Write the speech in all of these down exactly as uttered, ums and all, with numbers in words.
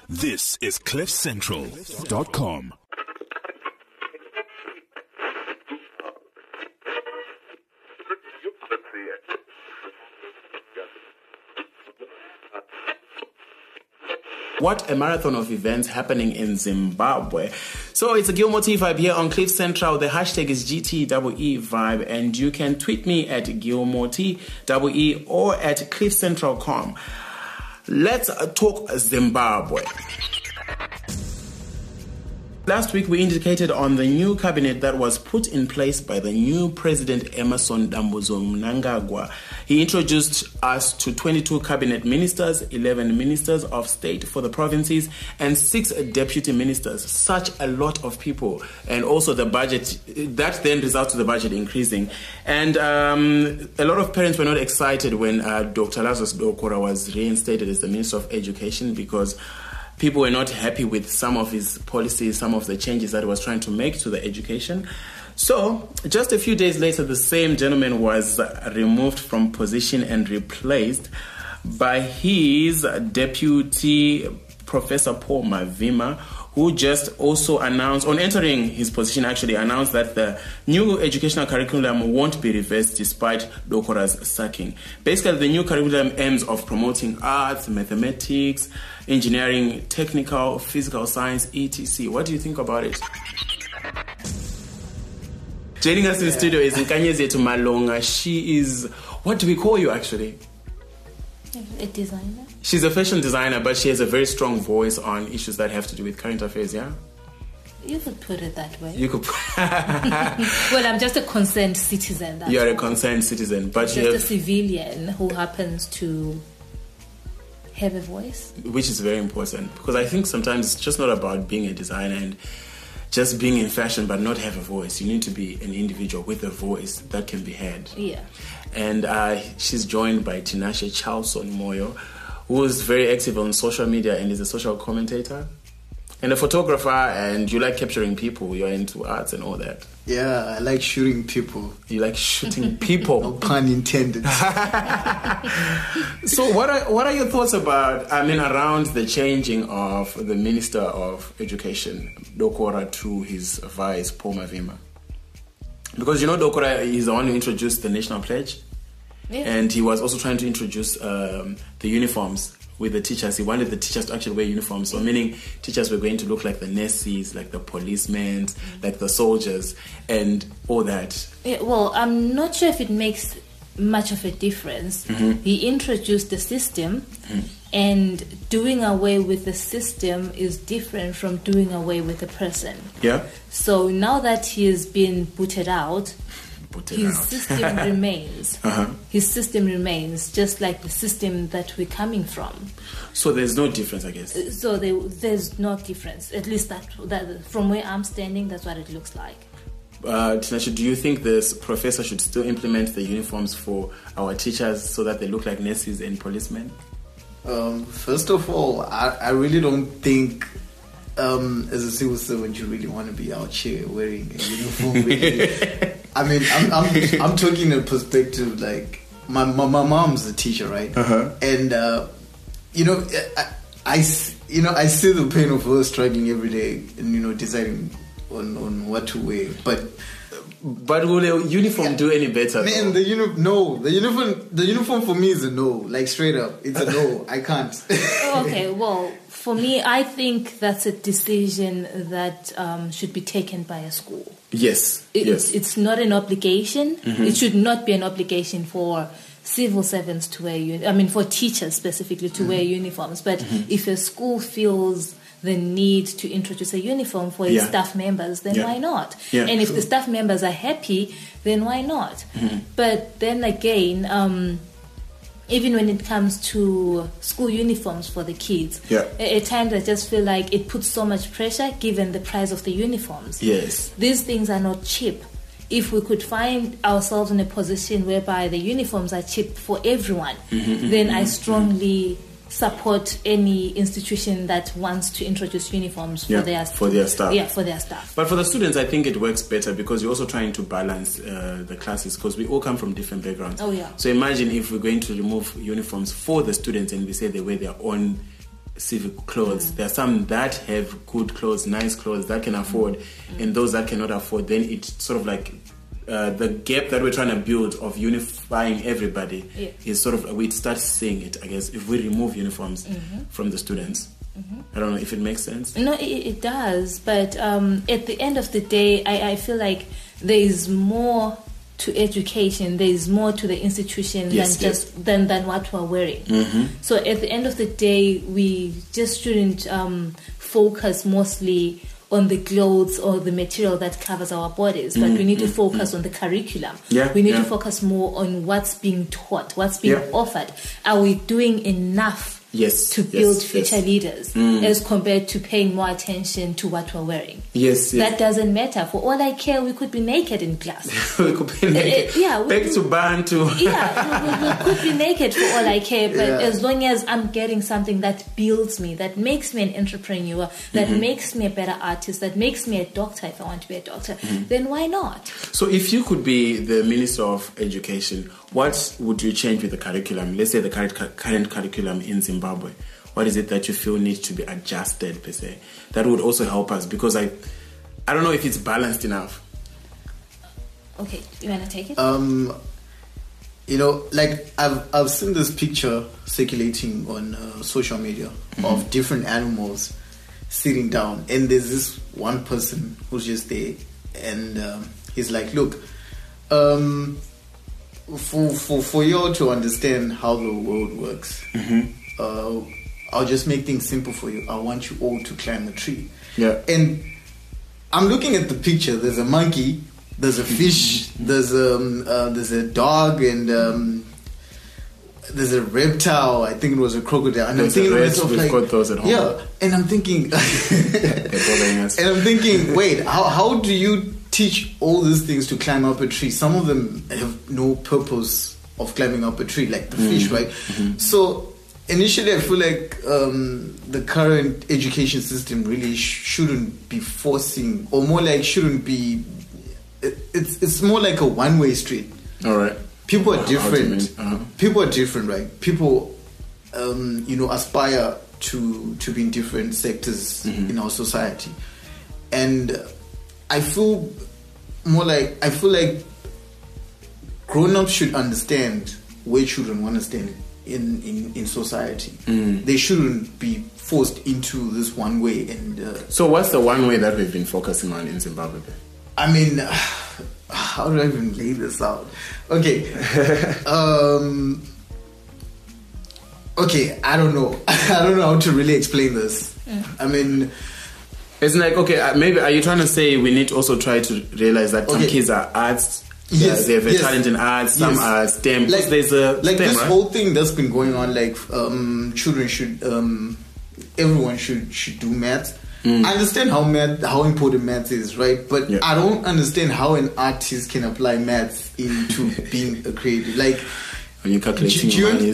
This is cliff central dot com. What a marathon of events happening in Zimbabwe. So it's a Gilmore T Vibe here on Cliff Central. The hashtag is G T E E Vibe, and you can tweet me at Gilmore T E E or at cliff central dot com. Let's talk Zimbabwe. Last week, we indicated on the new cabinet that was put in place by the new president, Emmerson Dambudzo Mnangagwa. He introduced us to twenty-two cabinet ministers, eleven ministers of state for the provinces, and six deputy ministers. Such a lot of people. And also the budget, that then results to the budget increasing. And um, a lot of parents were not excited when uh, Doctor Lazarus Dokora was reinstated as the Minister of Education, because people were not happy with some of his policies, some of the changes that he was trying to make to the education. So, just a few days later, the same gentleman was removed from position and replaced by his deputy, Professor Paul Mavima, who just also announced, on entering his position, actually announced that the new educational curriculum won't be reversed despite Dokora's sacking. Basically, the new curriculum aims of promoting arts, mathematics, engineering, technical, physical science, et cetera. What do you think about it? Joining us in the yeah. studio is Nkanyezethu Malonga. She is, what do we call you actually? A designer. She's a fashion designer, but she has a very strong voice on issues that have to do with current affairs, yeah? You could put it that way. You could put Well, I'm just a concerned citizen. You're a concerned citizen, but just you have... a civilian who happens to have a voice. Which is very important, because I think sometimes it's just not about being a designer and just being in fashion but not have a voice. You need to be an individual with a voice that can be heard. Yeah. And uh, she's joined by Tinashe Charlson Moyo, who is very active on social media and is a social commentator and a photographer, and you like capturing people. You're into arts and all that. Yeah, I like shooting people. You like shooting people? No pun intended. So what are what are your thoughts about, I mean, around the changing of the Minister of Education, Dokora, to his vice, Paul Mavima? Because, you know, Dokora is the one who introduced the National Pledge. Yeah. And he was also trying to introduce um, the uniforms with the teachers. He wanted the teachers to actually wear uniforms. So meaning teachers were going to look like the nurses, like the policemen, like the soldiers, and all that. Yeah, well, I'm not sure if it makes much of a difference. Mm-hmm. He introduced the system, mm-hmm. and doing away with the system is different from doing away with a person. Yeah. So now that he has been booted out, Put it his out. system remains. Uh-huh. His system remains, just like the system that we're coming from. So there's no difference, I guess. So there, there's no difference. At least that, that from where I'm standing, that's what it looks like. Uh, Tinashe, do you think this professor should still implement the uniforms for our teachers so that they look like nurses and policemen? Um, first of all, I, I really don't think um, as a civil servant you really want to be out here wearing a uniform. I mean, I'm, I'm I'm talking in a perspective like my my, my mom's a teacher, right? Uh-huh. And uh, you know, I, I you know I see the pain of her struggling every day and you know deciding on, on what to wear, but. But will the uniform yeah. do any better? Man, the uni- no, the uniform the uniform for me is a no, like straight up, it's a no. I can't. Okay, well, for me, I think that's a decision that um, should be taken by a school. Yes, it, yes. It's, it's not an obligation. Mm-hmm. It should not be an obligation for civil servants to wear. Uni- I mean, for teachers specifically to mm-hmm. wear uniforms. But mm-hmm. if a school feels the need to introduce a uniform for its yeah. staff members, then yeah. why not? Yeah, and if true. the staff members are happy, then why not? Mm-hmm. But then again, um, even when it comes to school uniforms for the kids, yeah. at times I just feel like it puts so much pressure given the price of the uniforms. Yes. These things are not cheap. If we could find ourselves in a position whereby the uniforms are cheap for everyone, mm-hmm, then mm-hmm, I strongly support any institution that wants to introduce uniforms for yeah, their for their staff. Yeah, for their staff. But for the students, I think it works better because you're also trying to balance uh, the classes because we all come from different backgrounds. Oh yeah. So imagine if we're going to remove uniforms for the students and we say they wear their own civic clothes. Mm. There are some that have good clothes, nice clothes that can afford, mm. and those that cannot afford. Then it's sort of like uh, the gap that we're trying to build of unifying everybody yeah. is sort of, we start seeing it, I guess, if we remove uniforms mm-hmm. from the students. Mm-hmm. I don't know if it makes sense. No, it, it does. But um, at the end of the day, I, I feel like there is more to education, there is more to the institution yes, than yes. just than, than what we're wearing. Mm-hmm. So at the end of the day, we just shouldn't um, focus mostly on the clothes or the material that covers our bodies, but mm-hmm. we need to focus mm-hmm. on the curriculum. Yeah, we need yeah. to focus more on what's being taught, what's being yeah. offered. Are we doing enough yes, to build yes, future yes. leaders mm. as compared to paying more attention to what we're wearing? Yes, yes. That doesn't matter. For all I care, we could be naked in class. we could be naked. Uh, yeah, we, back to barn to. yeah, we, we, we could be naked for all I care, but yeah. as long as I'm getting something that builds me, that makes me an entrepreneur, that mm-hmm. makes me a better artist, that makes me a doctor if I want to be a doctor, mm-hmm. then why not? So if you could be the Minister of Education, what would you change with the curriculum? Let's say the current, current curriculum in Zimbabwe. What is it that you feel needs to be adjusted, per se? That would also help us, because I I don't know if it's balanced enough. Okay, you want to take it? Um, you know, like I've I've seen this picture circulating on uh, social media mm-hmm. of different animals sitting down, and there's this one person who's just there, and um, he's like, look, um, for for for you all to understand how the world works, mm-hmm. uh, I'll just make things simple for you. I want you all to climb a tree. Yeah. And I'm looking at the picture. There's a monkey, there's a fish, there's a um, uh, there's a dog, and um, there's a reptile. I think it was a crocodile. And there's I'm thinking a rat, we've like, got those at home. Yeah. And I'm thinking, and I'm thinking, wait, how how do you teach all these things to climb up a tree? Some of them have no purpose of climbing up a tree, like the mm-hmm. fish, right? Mm-hmm. So initially, I feel like um, the current education system really sh- shouldn't be forcing, or more like shouldn't be. It, it's it's more like a one-way street. All right. People are different. Uh-huh. People are different, right? People, um, you know, aspire to to be in different sectors mm-hmm. in our society, and I feel more like I feel like grown-ups should understand where children want to stand in, in, in society. Mm. They shouldn't be forced into this one way. And uh, so what's the one way that we've been focusing on in Zimbabwe? I mean, how do I even lay this out? Okay. um, okay, I don't know. I don't know how to really explain this. Mm. I mean... It's like, okay, maybe are you trying to say we need to also try to realize that okay. some kids are arts... Yes, they have a yes. talent in arts. Some yes. are STEM. Like there's a like STEM, this right? whole thing that's been going on. Like um, children should, um, everyone should should do maths. Mm. I understand how math, how important maths is, right? But yeah. I don't understand how an artist can apply maths into being a creative. Like when you're calculating money.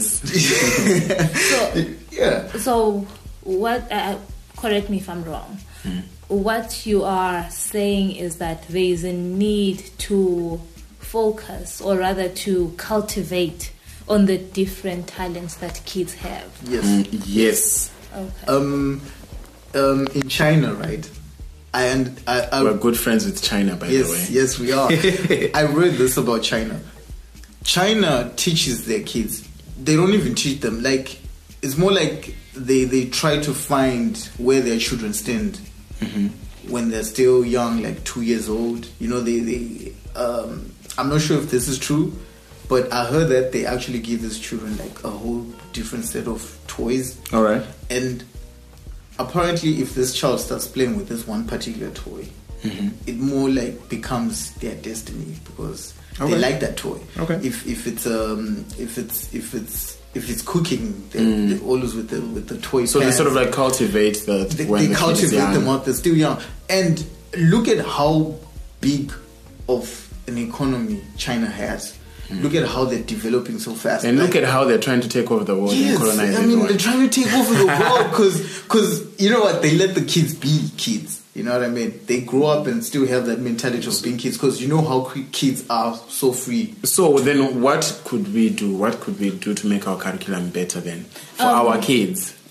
So yeah. So what? Uh, correct me if I'm wrong. Mm. What you are saying is that there is a need to focus, or rather to cultivate, on the different talents that kids have. Yes. Mm, yes. Okay. Um, um, in China, right? I and I, I, we're good friends with China, by yes, the way. Yes, we are. I read this about China. China teaches their kids. They don't even teach them. Like it's more like they they try to find where their children stand. Mm-hmm. When they're still young, like two years old. You know, they, they um, I'm not sure if this is true, but I heard that they actually give these children like a whole different set of toys. All right. And apparently if this child starts playing with this one particular toy, mm-hmm. it more like becomes their destiny, because okay. they like that toy. Okay. If if it's um if it's if it's If it's cooking, they're, mm. they're always with the with the toy. So pans. They sort of like cultivate the. They, when they the cultivate them up. They're still young, and look at how big of an economy China has. Mm. Look at how they're developing so fast, and like, look at how they're trying to take over the world yes, and colonize I mean, everyone. They're trying to take over the world because because you know what, they let the kids be kids. You know what I mean? They grow up and still have that mentality of being kids, because you know how kids are so free. So then what could we do? What could we do to make our curriculum better then for um, our kids?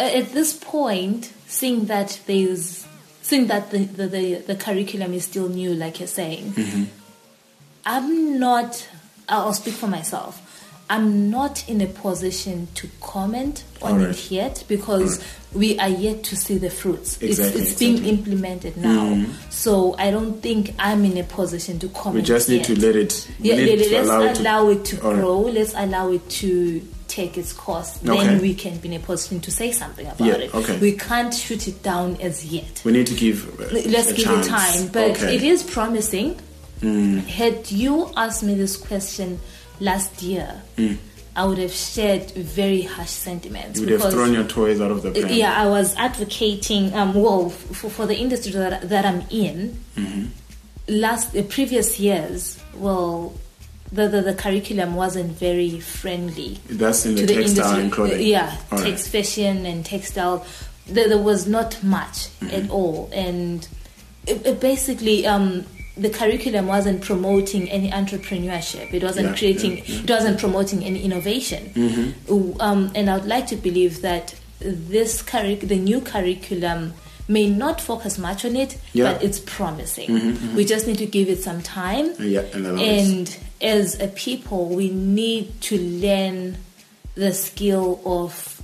at this point, seeing that there's, seeing that the, the, the, the curriculum is still new, like you're saying, mm-hmm. I'm not, I'll speak for myself, I'm not in a position to comment on All right. it yet because right. we are yet to see the fruits. Exactly, it's it's exactly. being implemented now. Mm. So I don't think I'm in a position to comment We just need yet. to let it, we Yeah, need let- to let's allow it to, allow it to All right. grow. Let's allow it to take its course. Okay. Then we can be in a position to say something about Yeah, it. okay. We can't shoot it down as yet. We need to give uh, Let's a give chance. it time. But Okay. it is promising. Mm. Had you asked me this question last year, Mm. I would have shared very harsh sentiments. You would have because- thrown your toys out of the pram. Yeah, I was advocating, um, well, for, for the industry that, that I'm in, Mm-hmm. last the previous years, well, the, the, the curriculum wasn't very friendly. That's in the to the textile industry. and clothing. Yeah, All right. text fashion and textile. There, there was not much Mm-hmm. at all. And it, it basically... Um, the curriculum wasn't promoting any entrepreneurship. It wasn't Yeah, creating. yeah, yeah. It wasn't promoting any innovation. Mm-hmm. Um, and I'd like to believe that this curric- the new curriculum may not focus much on it, Yeah. but it's promising. Mm-hmm, mm-hmm. We just need to give it some time. Yeah, and allow it. And as a people, we need to learn the skill of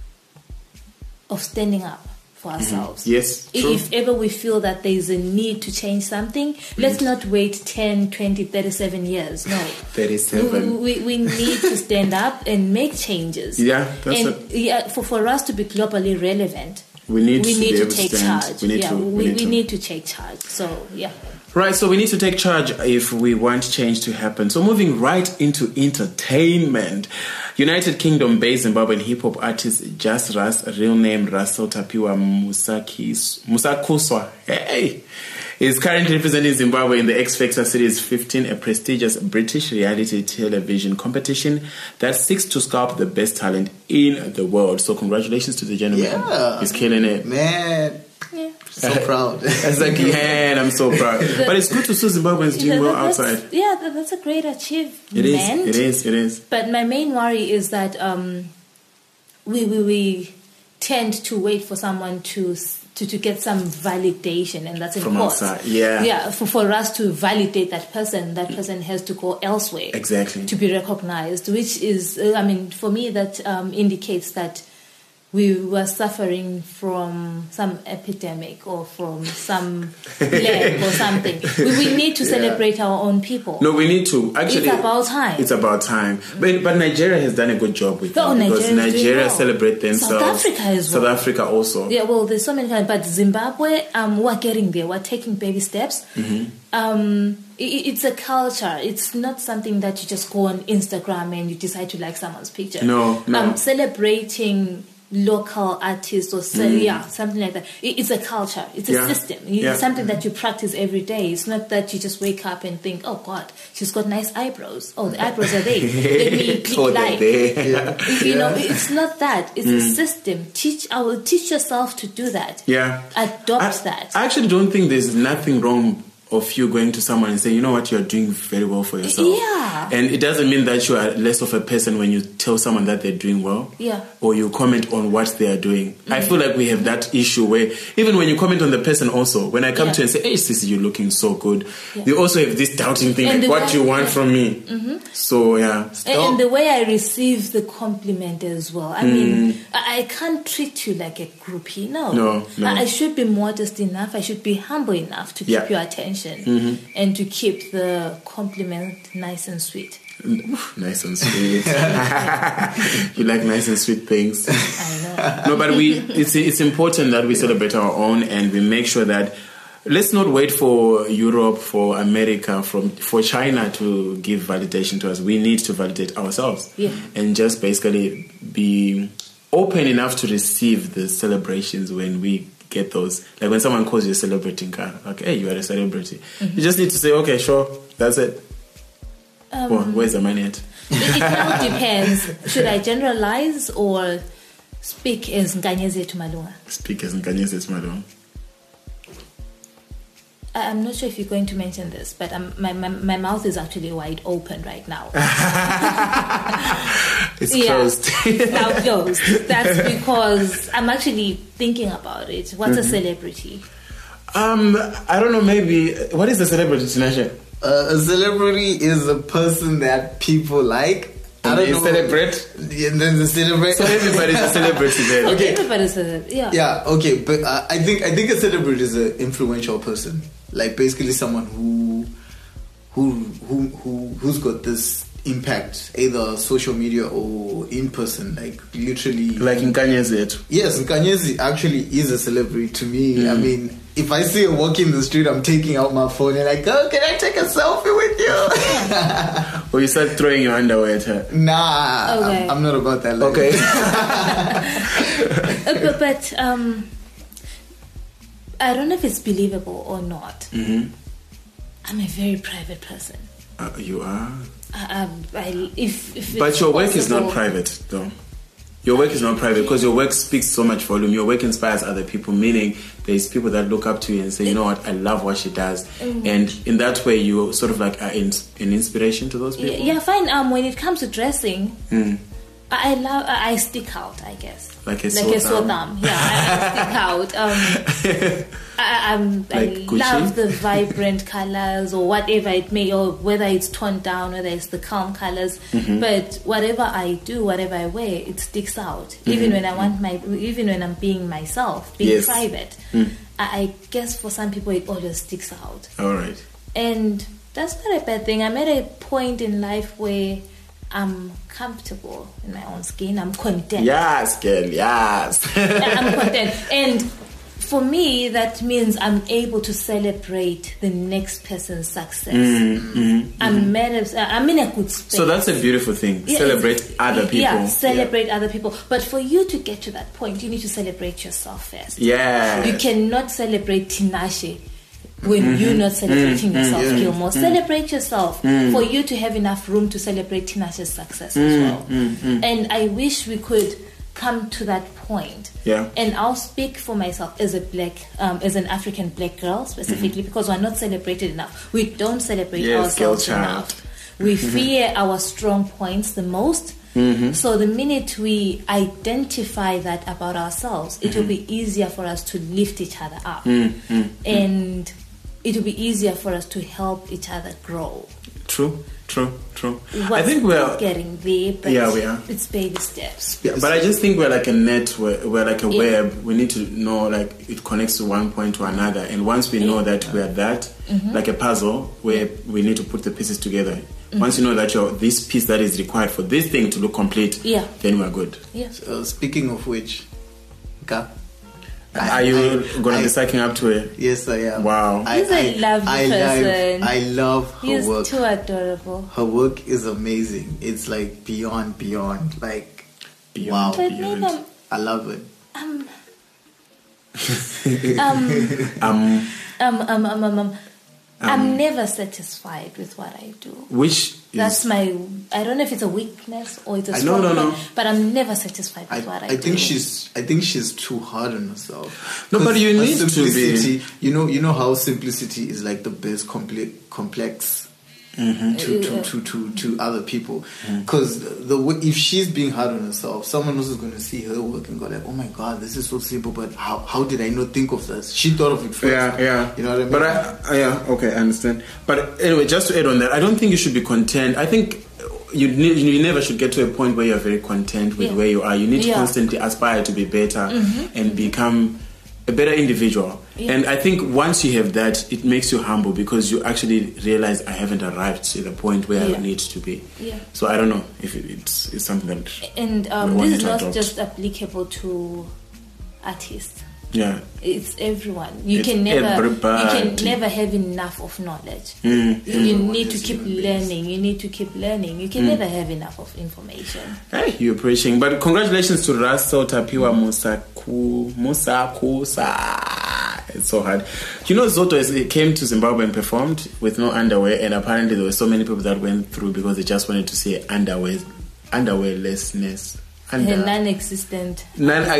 of standing up for ourselves. Yes, true. If ever we feel that there is a need to change something, let's not wait ten, twenty, thirty-seven years. No. thirty-seven. We, we, we need to stand up and make changes. Yeah, that's and it. yeah, for, for us to be globally relevant, We need we to need be to able to take stand. charge. We need yeah, to- we, we we, need to. need to take charge. So, yeah. Right, so we need to take charge if we want change to happen. So moving right into entertainment. United Kingdom-based Zimbabwean hip-hop artist Just Ras, real name Russell Tapiwa Musakis, Musakuswa, hey, is currently representing Zimbabwe in the X Factor Series fifteen, a prestigious British reality television competition that seeks to sculpt the best talent in the world. So congratulations to the gentleman. Yeah. He's killing it. Man, Yeah. so proud. It's like, man, I'm so proud. But it's good to see Zimbabweans doing well That's- outside. Yeah, that- that's a great achievement. It is, it is, it is. But my main worry is that um, we, we we tend to wait for someone to s- to, to get some validation, and that's in From court. outside, yeah. Yeah, for, for us to validate that person, that person has to go elsewhere. Exactly. To be recognized, which is, uh, I mean, for me, that um, indicates that we were suffering from some epidemic or from some plague or something. We, we need to Yeah. celebrate our own people. No, we need to. Actually, It's about time. It's about time. But, but Nigeria has done a good job with Oh, that because Nigeria is doing Nigeria well. celebrate themselves. South Africa as well. South Africa also. Yeah, well, there's so many kinds, but Zimbabwe, um, we're getting there. We're taking baby steps. Mm-hmm. Um, i it's a culture. It's not something that you just go on Instagram and you decide to like someone's picture. No, no. Um, celebrating local artists or so, yeah, something like that. It, it's a culture. It's a Yeah. system. It's Yeah. something that you practice every day. It's not that you just wake up and think, oh God, she's got nice eyebrows. Oh, the eyebrows are there. Let me click Oh, they're like. there. Yeah. You know, Yeah. it's not that. It's a system. Teach. I will teach yourself to do that. Yeah. Adopt I, that. I actually don't think there's nothing wrong of you going to someone and saying, you know what, you're doing very well for yourself. Yeah. And it doesn't mean that you are less of a person when you tell someone that they're doing well. Yeah. Or you comment on what they are doing. I feel like we have that issue where even when you comment on the person also, when I come Yeah. to you and say, hey, Sissy, you're looking so good, Yeah. you also have this doubting thing, And like, the what way- do you want yeah. from me? So, yeah. And, and the way I receive the compliment as well. I mean, I, I can't treat you like a groupie. No. No, no. I, I should be modest enough. I should be humble enough to keep Yeah. your attention and to keep the compliment nice and sweet. Nice and sweet. You like nice and sweet things. I know. No, but we it's it's important that we celebrate our own and we make sure that let's not wait for Europe, for America, from for China to give validation to us. We need to validate ourselves. Yeah. And just basically be open enough to receive the celebrations when we get those. Like when someone calls you a celebrating car, like, hey, you are a celebrity. You just need to say, okay, sure, that's it. Um, Well, where's the money at? It, it now depends. Should I generalize or speak as Nkanyezi to Malunga? Speak as Nkanyezi Malunga. I'm not sure if you're going to mention this, but um, my, my my mouth is actually wide open right now. It's Yeah. closed. It's now closed. That's because I'm actually thinking about it. What's Mm-hmm. a celebrity? um, I don't know. Maybe what is a celebrity, Tinashe? Uh, a celebrity is a person that people like. I And don't they know. celebrate? And then the celebrate. So everybody's a celebrity then. Okay. Everybody's a yeah. Yeah, okay, but uh, I think I think a celebrity is an influential person, like basically someone who who who who who's got this impact, either social media or in person, like literally. Like in Kanye's it. Yes, Kanyezi actually is a celebrity to me. I mean, if I see her walking the street, I'm taking out my phone and like, oh, can I take a selfie with you? Or you start throwing your underwear at her. Nah, Okay. I'm, I'm not about that. Like, Okay. Uh, but but um, I don't know if it's believable or not. Mm-hmm. I'm a very private person. Uh, you are. I, I, I, if, if But it's your work is not possible- private, though. Your work is not private because your work speaks so much volume. Your work inspires other people, meaning there's people that look up to you and say, you know what, I love what she does. Mm-hmm. And in that way, you sort of like are in, an inspiration to those people. Yeah, yeah, fine. Um, when it comes to dressing, Mm. I I love. I I stick out. I guess. Like a like sore a sore thumb. thumb. Yeah, I, I stick out. Um, I, I'm, I Like Gucci? love the vibrant colors or whatever it may, or whether it's toned down, whether it's the calm colors. Mm-hmm. But whatever I do, whatever I wear, it sticks out. Mm-hmm. Even when I want my, even when I'm being myself, being Yes. private. Mm. I, I guess for some people it always sticks out. All right. And that's not a bad thing. I'm at a point in life where I'm comfortable in my own skin. I'm content. Yes, girl, yes. I'm content. And for me, that means I'm able to celebrate the next person's success. I'm, mad, I'm in a good space. So that's a beautiful thing. Yeah, Celebrate it's- other people. Yeah, celebrate other people. But for you to get to that point, you need to celebrate yourself first. Yeah. You cannot celebrate Tinashe when you're not celebrating yourself, Gilmore. Celebrate yourself for you to have enough room to celebrate Tinashe's success as well. And I wish we could come to that point. Yeah. And I'll speak for myself as a black, um, as an African black girl specifically, because we're not celebrated enough. We don't celebrate Yes, girl ourselves child. enough. We fear our strong points the most. So the minute we identify that about ourselves, it will be easier for us to lift each other up, and it will be easier for us to help each other grow. True, true, true. We're I think still we're. getting there, but Yeah, we are. it's baby steps. Yeah, but I just think we're like a net, we're, we're like a Yeah. web. We need to know, like, it connects to one point to another. And once we know that we're that, Mm-hmm. like a puzzle, where we need to put the pieces together. Once you know that you're this piece that is required for this thing to look complete, Yeah. then we're good. Yeah. Uh, speaking of which, Ka, Are you I- going to I- be sucking up to it? Yes, I am. Wow. I, He's a I- lovely I person. Love, I love her He's work. too adorable. Her work is amazing. It's like beyond, beyond. Like, Beyond, wow. But beyond. maybe I'm, I love it. um, um, Um, um, um, um, um, um, I'm never satisfied with what I do. which is. That's my. I don't know if it's a weakness or it's a I- strong no, no, point, no. but I'm never satisfied I, with what I, I do. think she's I think she's too hard on herself. No, but 'Cause you her need to be- simplicity, You know, you know how simplicity is like the best complex complex Mm-hmm. to, to, to, to, to other people. Because the way, if she's being hard on herself, someone else is going to see her work and go like, "Oh my God, this is so simple." But how how did I not think of this? She thought of it first. Yeah, yeah. You know what I mean? But I, I- yeah, okay, I understand. But anyway, just to add on that, I don't think you should be content. I think you ne- you never should get to a point where you're very content with Yeah. where you are. You need to Yeah. constantly aspire to be better and become a better individual. Yeah. And I think once you have that, it makes you humble because you actually realize I haven't arrived to the point where Yeah. I need to be. Yeah. So I don't know if it, it's, it's something that. And um, we this want is to not adopt. just applicable to artists. Yeah. It's everyone. You It's can never. You everybody. can never have enough of knowledge. Mm. You, you Everyone need is to keep human beings. learning. You need to keep learning. You can Mm. never have enough of information. Hey, you're preaching. But congratulations to Russell Tapiwa Musaku Musakusa. It's so hard. You know, Zoto is, he came to Zimbabwe and performed with no underwear, and apparently there were so many people that went through because they just wanted to see underwear, underwearlessness. And, Her uh, non-existent. None. I,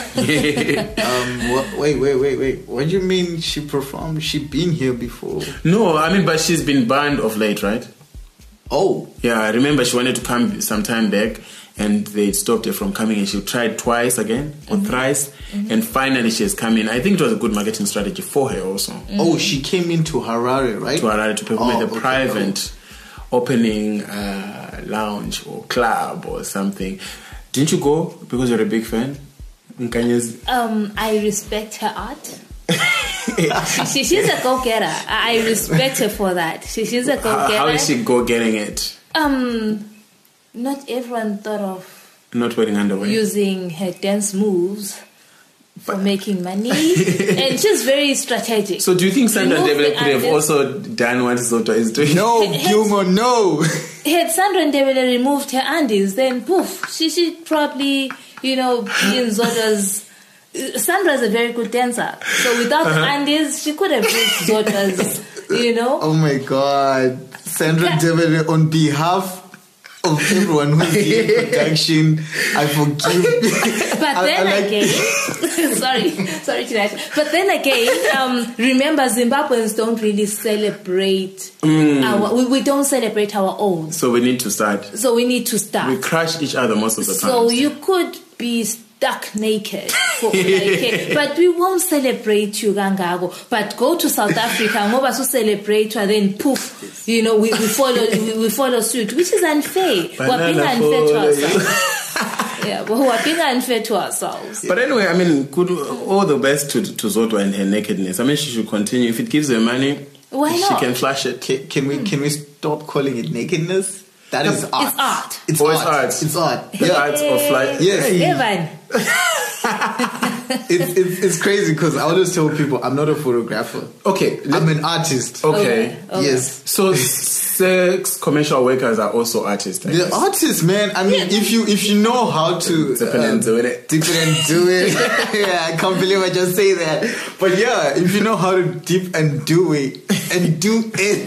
Um, what, wait, wait, wait, wait. What do you mean she performed? She been here before? no, I mean, but she's been banned of late, right? Oh, Yeah, I remember she wanted to come some time back, and they stopped her from coming, and she tried twice again or Mm-hmm. thrice, and finally she has come in. I think it was a good marketing strategy for her also. oh, she came into Harare, right? To Harare to perform Oh, at a okay, private opening uh, lounge or club or something. Didn't you go because you're a big fan? Nkanya's Um, I respect her art. she, she's a go-getter. I I respect her for that. She, she's a how, go-getter. how is she go getting it? Um, not everyone thought of Not wearing underwear. using her dance moves for making money, and she's very strategic. So do you think Sandra Remove Ndebele the could have undes- also done what Zoto is doing? No, Gilmore, no. Had Sandra Ndebele removed her undies, then poof, she should probably, you know, be in Zota's. Sandra's a very good dancer, so without Uh-huh. undies, she could have reached Zota's, you know. Oh my God. Sandra Devere, on behalf of everyone who's here in production, I forgive. But I- then I like- again, sorry, sorry to that. But then again, um, remember Zimbabweans don't really celebrate our. We, we don't celebrate our own, So we need to start. so we need to start. We crush each other most of the time. So you could be stuck naked, for, like, but we won't celebrate you, Gangago. But go to South Africa, ngoba so celebrate you, then poof, you know, we, we follow we, we follow suit, which is unfair. We're being Banana unfair to follow you. ourselves. Yeah, but we're being unfair to ourselves. But anyway, I mean, good, all the best to to Zoto and her nakedness. I mean, she should continue. If it gives her money, Why she not? can flash it. Can, can we can we stop calling it nakedness? That is art. It's art. It's Oh, it's art. art. It's art. The arts of flight. Yes. Evan. It's, it's, it's crazy because I always tell people I'm not a photographer. Okay. let- I'm an artist. okay. Okay. Yes. So sex commercial workers are also artists. I The guess. artist, man. I mean, if you if you know how to Dip in and do it. dip in and do it. Yeah, I can't believe I just say that. But yeah, if you know how to dip and do it and do it,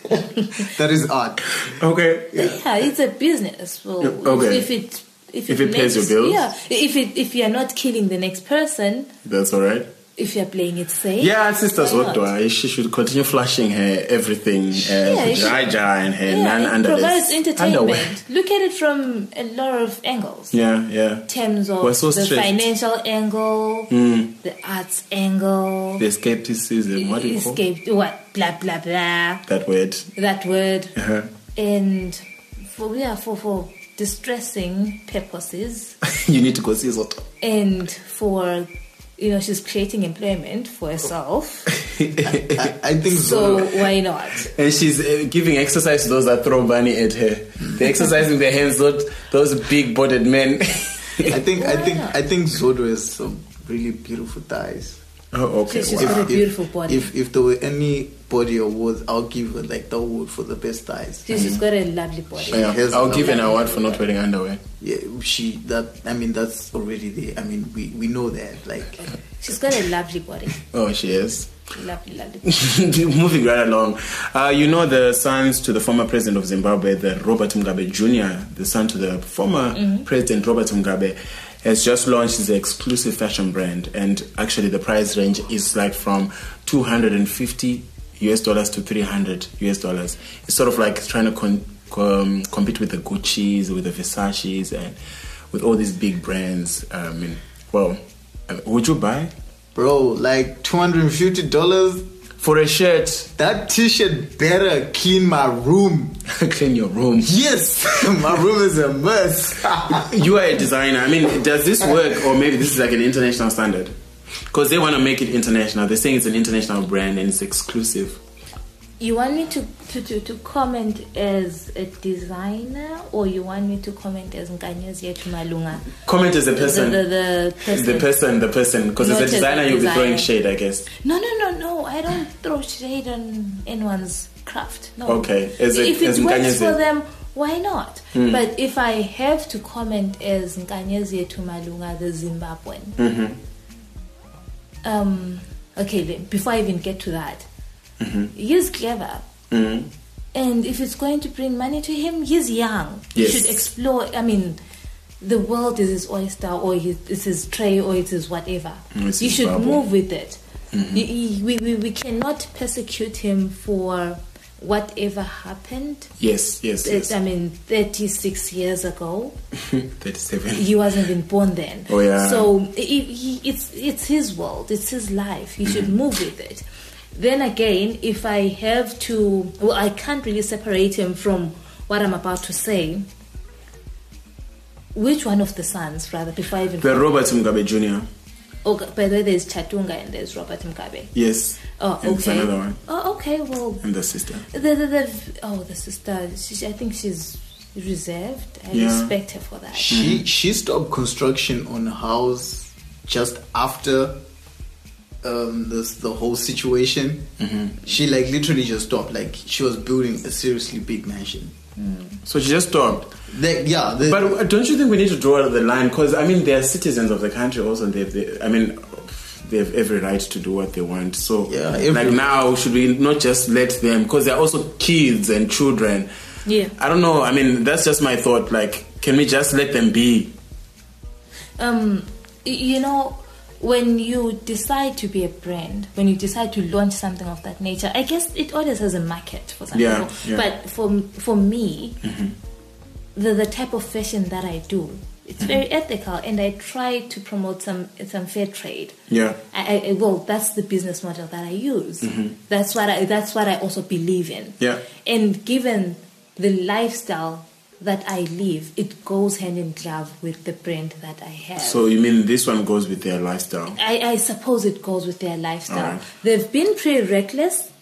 that is art. Okay. Yeah, it's a business. Well, Okay. if it if, If it pays your bills? yeah. If it if you are not killing the next person, That's all right. if you are playing it safe. Yeah, Sister why not? Zoto, she should continue flashing her everything, her Yeah, she- jaja and her Yeah, it non provides entertainment. underwear. Look at it from a lot of angles. Yeah, yeah. In terms of We're so the stressed. financial angle, the arts angle, The skepticism. What do you call escape, what blah blah blah, that word? that word, Uh-huh. and for yeah for for distressing purposes, You need to go see Zoto. and for you know she's creating employment for herself. I, I think So so. why not? And she's uh, giving exercise to those that throw money at her. They're exercising their hands, those, those big-bodied men. I think I think I think Zodo has some really beautiful thighs. Oh, okay. She's Wow. got a beautiful body. If if there were any body awards, I'll give her like the award for the best thighs. She's she's got a lovely body. Yeah, Here's I'll the give an number. award for not wearing underwear. Yeah, she that I mean that's already there. I mean we we know that like She's got a lovely body. Oh, she is. Lovely, lovely. Moving right along. Uh, you know the sons to the former president of Zimbabwe, the Robert Mugabe Junior, the son to the former Mm-hmm. president Robert Mugabe, has just launched his exclusive fashion brand. And actually the price range is like from two hundred fifty U S dollars to three hundred U S dollars. It's sort of like trying to con- com- compete with the Gucci's, with the Versace's, and with all these big brands. I mean, well, uh, would you buy? bro, like two hundred and fifty dollars. For a shirt, That T-shirt better clean my room. clean your room. Yes, my room is a mess. You are a designer. I mean, does this work, or maybe this is like an international standard? Because they want to make it international. They're saying it's an international brand and it's exclusive. You want me to, to, to, to comment as a designer, or you want me to comment as Nkanyezi Malunga? Comment as a person. The, the, the person. The person, the person. Because as Not a as a designer, you'll be designer. throwing shade, I guess. No, no, no, no. I don't throw shade on anyone's craft. No. Okay. As a- if it as works Nkanyezi. for them, why not? But if I have to comment as Nkanyezi Malunga, the Zimbabwean, Mm-hmm. um, okay, then, before I even get to that, Mm-hmm. he's clever. Mm-hmm. And if it's going to bring money to him, he's young. Yes. He should explore. I mean, the world is his oyster, or his, it's his tray, or it's his whatever. It's you his should bubble. move with it. Mm-hmm. You- you- we, we, we cannot persecute him for whatever happened. Yes, yes, It- yes. I mean, thirty-six years ago, thirty-seven. he wasn't even born then. Oh, yeah. So it, he, it's it's his world, it's his life. He Mm-hmm. should move with it. Then again, if I have to, well, I can't really separate him from what I'm about to say. Which one of the sons, rather, before I even... The Robert Mugabe Junior Oh, by the way, there's Chatunga and there's Robert Mugabe. Yes. Oh, And there's okay. another one. Oh, okay, well... And the sister. The, the, the, oh, the sister, she, I think she's reserved. I Yeah. respect her for that. She she stopped construction on a house just after um, this the whole situation. Mm-hmm. She like literally just stopped. Like she was building a seriously big mansion. So she just stopped. They, yeah, they, But don't you think we need to draw the line? Because, I mean, they're citizens of the country also. And they, they, I mean, they have every right to do what they want. So, Yeah, like every- now, should we not just let them? Because they're also kids and children. Yeah. I don't know. I mean, that's just my thought. Like, can we just let them be? Um, y- you know, when you decide to be a brand, when you decide to launch something of that nature, I guess it always has a market for some Yeah, people. yeah. But for for me, Mm-hmm. the the type of fashion that I do, it's very ethical, and I try to promote some some fair trade. Yeah. I, I well, that's the business model that I use. That's what I that's what I also believe in. Yeah. And given the lifestyle that I live, it goes hand in glove with the brand that I have. So, you mean this one goes with their lifestyle? I, I suppose it goes with their lifestyle. Alright. They've been pretty reckless.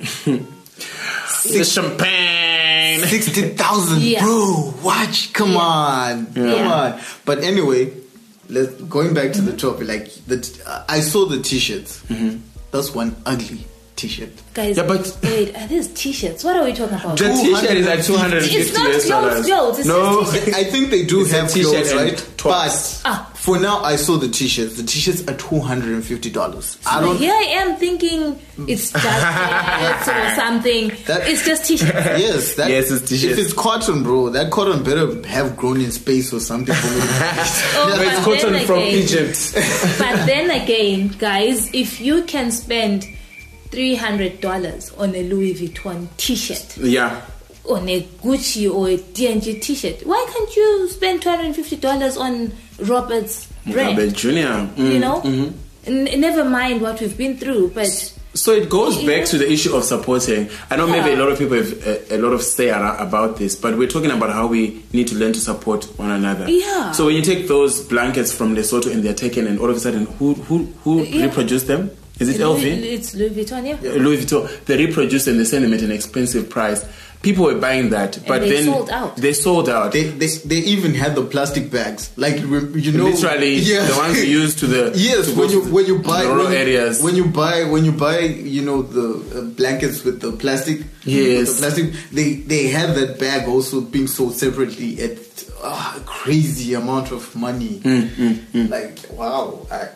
The champagne. sixty thousand, Yeah. bro. Watch, come on, come Yeah. on. But anyway, let's going back to the topic. Like the, t- uh, I saw the t-shirts. That's one ugly t-shirt. Guys, Yeah, but- wait, are these t-shirts? What are we talking about? The t-shirt is like two hundred It's fifty not U S dollars. clothes, it's No. just t-shirt. I think they do It's a have t-shirt clothes, and right? tops. But Ah. for now, I saw the t-shirts. The t-shirts are two hundred and fifty dollars. I But don't. here I am thinking it's just shirts or something. That- it's just t-shirts. Yes, that, Yes, it's t-shirts. If it's cotton, bro, that cotton better have grown in space or something for me. Oh, No, it's but cotton then from again- Egypt. But then again, guys, if you can spend three hundred dollars on a Louis Vuitton t-shirt, Yeah. on a Gucci or a D and G t-shirt, why can't you spend two hundred fifty dollars on Robert's brand? Mugabe Junior Mm, You know? mhm. N- never mind what we've been through, but So it goes Yeah. back to the issue of supporting. I know maybe a Yeah. lot of people have a, a lot of say ara- about this, but we're talking about how we need to learn to support one another. Yeah. So when you take those blankets from Lesotho and they're taken, and all of a sudden, who who who Yeah. reproduced them? Is it L Louis, V? it's Louis Vuitton, yeah. Yeah, Louis Vuitton. They reproduced and they sell them at an expensive price. People were buying that, but they then sold out. they sold out. They, they they even had the plastic bags, like you know, Literally, yeah. the ones we use to the Yes, to go when you to when you buy rural when you, areas. when you buy when you buy you know the uh, blankets with the plastic. Yes. with the plastic. They they had that bag also being sold separately at uh, a crazy amount of money. Mm, Like wow. I,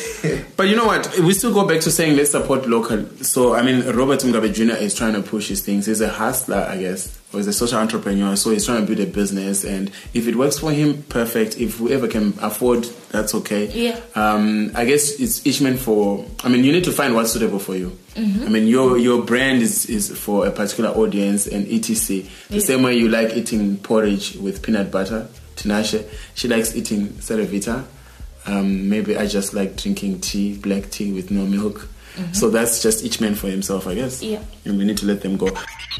I But you know what? We still go back to saying let's support local. So I mean, Robert Mugabe Junior is trying to push his things. He's a hustler, I guess, or he's a social entrepreneur. So he's trying to build a business, and if it works for him, perfect. If whoever can afford, that's okay. Yeah. Um, I guess it's each man for. I mean, you need to find what's suitable for you. I mean, your your brand is is for a particular audience and et cetera. The Yeah. same way you like eating porridge with peanut butter. Tinashe, she likes eating Cerevita. Um, maybe I just like drinking tea, black tea with no milk. So that's just each man for himself, I guess. Yeah. And we need to let them go.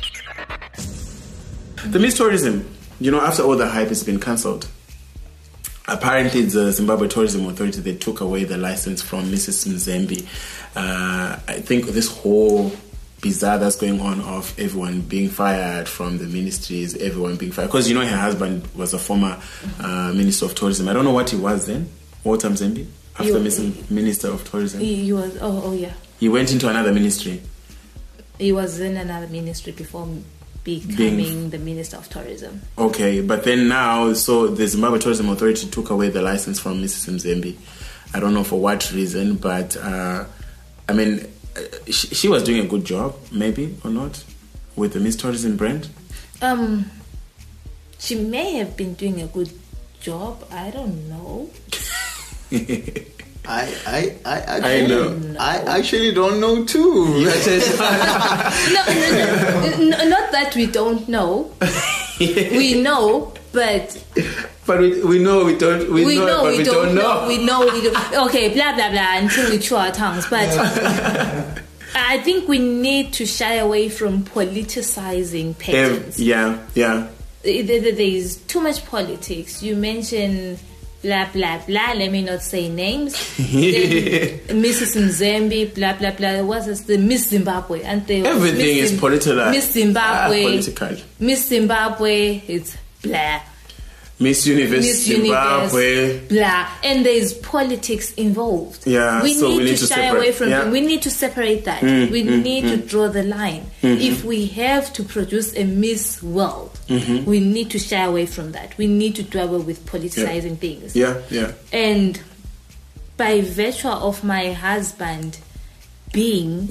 The Miss Tourism, you know, after all the hype has been cancelled, apparently the Zimbabwe Tourism Authority, they took away the license from Missus Mzembe. Uh, I think this whole bizarre that's going on of everyone being fired from the ministries, everyone being fired. Because, you know, her husband was a former uh, Minister of Tourism. I don't know what he was then, Walter Mzembe, after He- Miss Minister of Tourism. he, he was, oh, oh yeah. He went into another ministry. He was in another ministry before becoming Being- the Minister of Tourism. Okay, but then now, so the Zimbabwe Tourism Authority took away the license from Missus Mzembe. I don't know for what reason, but uh, I mean, uh, she, she was doing a good job, maybe or not, with the Miss Tourism brand. Um, she may have been doing a good job? I don't know. I I I actually, I know. I actually don't know too. no, no, no, no, not that we don't know. We know, but but we, we know we don't we, we know, know, but we, we don't, don't know. know. We know we don't. Okay, blah blah blah until we chew our tongues. But I think we need to shy away from politicizing patents. Yeah, yeah. There's too much politics. You mentioned blah blah blah. Let me not say names. Then Missus Nzembi, blah blah blah. What's this? The Miss Zimbabwe, and they everything Miss is politicized. Miss Zimbabwe, ah, political. Miss Zimbabwe. It's blah. Miss Universe Miss Zimbabwe, Universe, blah, and there's politics involved. Yeah, we so need we need to, to shy separate. away from. Yeah. We need to separate that. Mm, we mm, need mm. to draw the line. Mm-hmm. If we have to produce a Miss World, mm-hmm. we need to shy away from that. We need to do away with politicizing yeah. things. Yeah, yeah. And by virtue of my husband being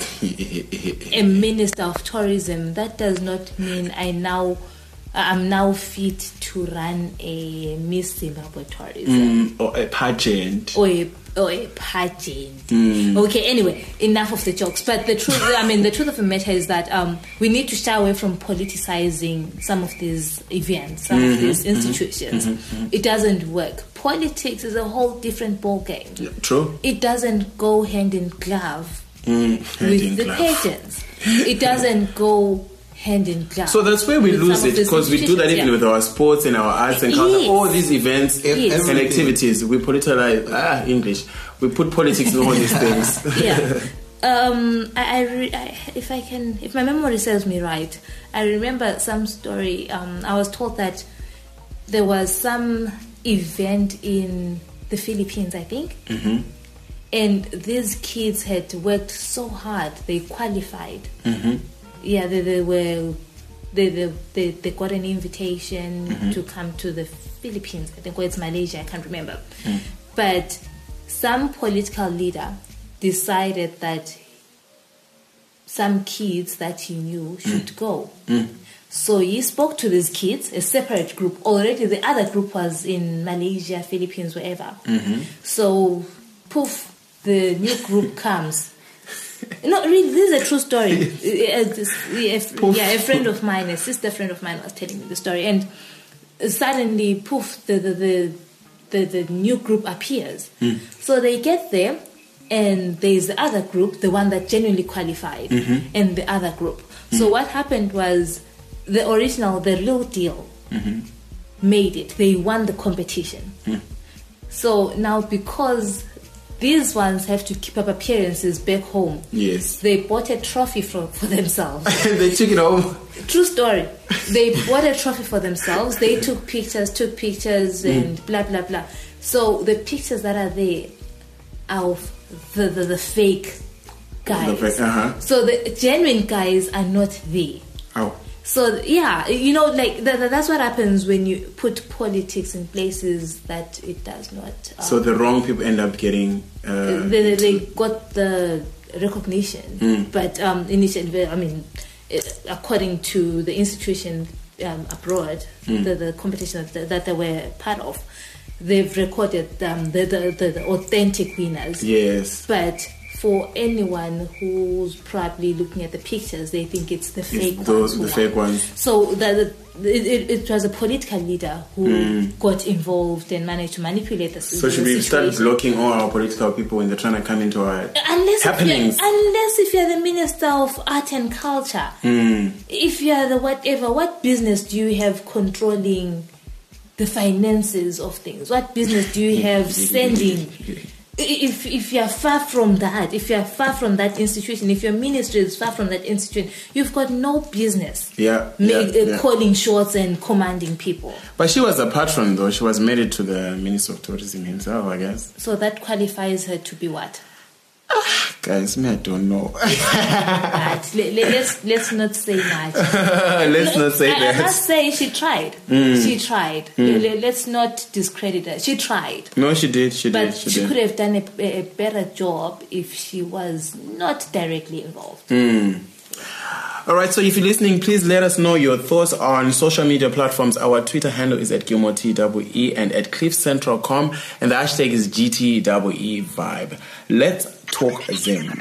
a minister of tourism, that does not mean I now. I'm now fit to run a Miss Zimbabwe tourism. Mm, or a pageant. Or a, or a pageant. Mm. Okay, anyway, enough of the jokes. But the truth, I mean, the truth of the matter is that um, we need to shy away from politicizing some of these events, some mm-hmm, of these institutions. Mm-hmm, mm-hmm. It doesn't work. Politics is a whole different ballgame. Yeah, true. It doesn't go hand in glove mm, hand with in the glove. pageants. It doesn't go hand in glove. So that's where we with lose some of it, these because we do that even institutions, with our sports and our arts and culture. Yes. All these events Yes. and activities, we politicize. Ah, English. We put politics in all these things. Yeah. Um, I, I, re- I, if I can, if my memory serves me right, I remember some story. Um, I was told that there was some event in the Philippines, I think, Mm-hmm. and these kids had worked so hard. They qualified. Mm-hmm. Yeah, they, they were. They, they, they, they got an invitation Mm-hmm. to come to the Philippines. I think, or it's Malaysia, I can't remember. Mm. But some political leader decided that some kids that he knew should Mm. go. Mm. So he spoke to these kids, a separate group. Already the other group was in Malaysia, Philippines, wherever. Mm-hmm. So, poof, the new group comes. No, really, this is a true story. Uh, this- yeah, a- yeah, a friend of mine, a sister friend of mine was telling me the story. And suddenly, poof, the, the, the, the, the new group appears. Mm. So they get there, and there's the other group, the one that genuinely qualified, Mm-hmm. and the other group. So what happened was the original, the real deal, Mm-hmm. made it. They won the competition. Mm. So now, because these ones have to keep up appearances back home, Yes. they bought a trophy for, for themselves. They took it home. True story. They bought a trophy for themselves. They took pictures, took pictures, and blah, blah, blah. So the pictures that are there are of the, the, the fake guys. The fake, uh-huh. So the genuine guys are not there. Oh. So yeah, you know, like th- th- that's what happens when you put politics in places that it does not. Um, So the wrong people end up getting. Uh, they, they, they got the recognition, Mm. but um, initially, I mean, eh, according to the institution um, abroad, Mm. the, the competition that, that they were part of, they've recorded um, the, the, the, the authentic winners. yes. But for anyone who's probably looking at the pictures, they think it's the fake It's those ones. who the won. fake ones. So the, the, it, it, it was a political leader who Mm. got involved and managed to manipulate the So the should we start situation. blocking all our political people when they're trying to come into our Unless happenings? If you're, unless if you're the minister of art and culture, Mm. if you're the whatever, what business do you have controlling the finances of things? What business do you have sending? If if you're far from that, if you're far from that institution, if your ministry is far from that institution, you've got no business Yeah, make, yeah, uh, yeah. calling shots and commanding people. But she was a patron, though. She was married to the Minister of Tourism himself, I guess. So that qualifies her to be what? Guys, me, I don't know. Right. Let, let, let's let's not say much. Let's not say I, I that. must say she tried. Mm. She tried. Let- Let's not discredit her. She tried. No, she did. She But did. She, she did. could have done a, a better job if she was not directly involved. Mm. All right, so if you're listening, please let us know your thoughts on social media platforms. Our Twitter handle is at Gilmore T W E and at cliff central dot com, and the hashtag is G T W E Vibe. Let's talk Zim.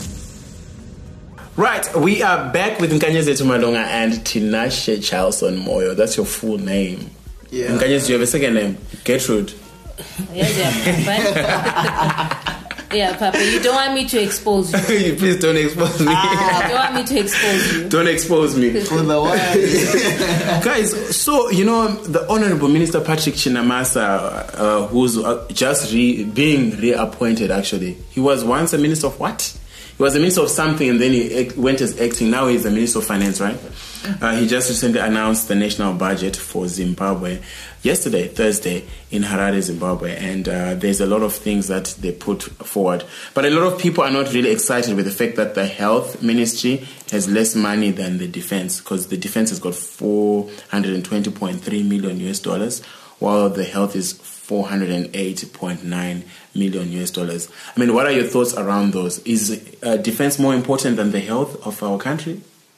Right, we are back with Nkanyezi Tumalonga and Tinashe Charlson Moyo. That's your full name. Yeah. Nkanyezi, do you have a second name? Gertrude. Yes, yeah, yeah, Papa, you don't want me to expose you. Please don't expose me. Ah, you don't want me to expose you. Don't expose me. For the while. Guys, so, you know, the Honorable Minister Patrick Chinamasa, uh, who's uh, just re- being reappointed, actually. He was once a minister of what? He was a minister of something and then he went as acting. Now he's a minister of finance, right? Uh, he just recently announced the national budget for Zimbabwe yesterday, Thursday, in Harare, Zimbabwe. And uh, there's a lot of things that they put forward. But a lot of people are not really excited with the fact that the health ministry has less money than the defense, because the defense has got four hundred twenty point three million U S dollars, while the health is four hundred eight point nine million U S dollars. I mean, what are your thoughts around those? Is uh, defense more important than the health of our country?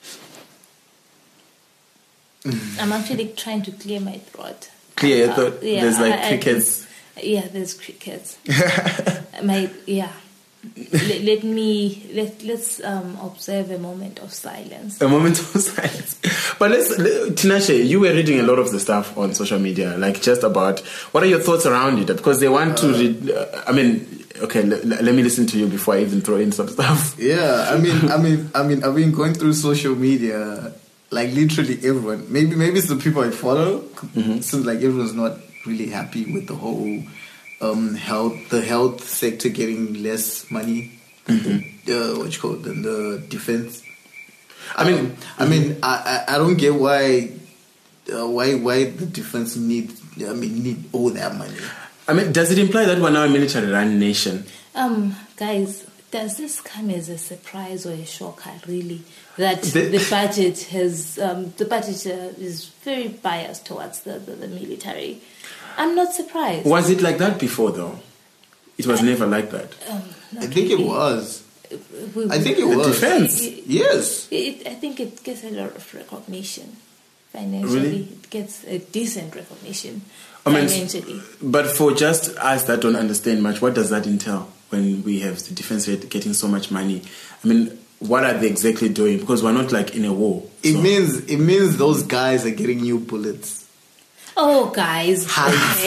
I'm actually trying to clear my throat. Clear your Uh, throat? yeah, There's like I- I crickets. think- yeah, there's crickets. my yeah. let, let me let let's um, observe a moment of silence. A moment of silence. But let's, let, Tinashe, you were reading a lot of the stuff on social media, like just about, what are your thoughts around it? Because they want to read, uh, I mean, okay, l- l- let me listen to you before I even throw in some stuff. Yeah, I mean, I mean, I mean, I've been going through social media, like literally everyone. Maybe, maybe it's the people I follow. Mm-hmm. Seems like everyone's not really happy with the whole um, health, the health sector getting less money. Mm-hmm. The, what you call it, than the defense. I mean, um, I mean, I, I, I don't get why, uh, why, why the defense need, I mean, need all that money. I mean, does it imply that we're now a military-run nation? Um, guys, does this come as a surprise or a shocker, really? That The- the, budget has, um, the budget uh, is very biased towards the, the, the military. I'm not surprised. Was it like that before, though? It was never like that. Um, not I think it really. was. We- I think it The was. defense. It- Yes. It, I think it gets a lot of recognition. Financially, Really? it gets a decent recognition. I mean, financially. But for just us that don't understand much, what does that entail when we have the defense rate getting so much money? I mean, what are they exactly doing? Because we're not like in a war. It so- means it means those guys are getting new bullets. Oh, guys. Okay.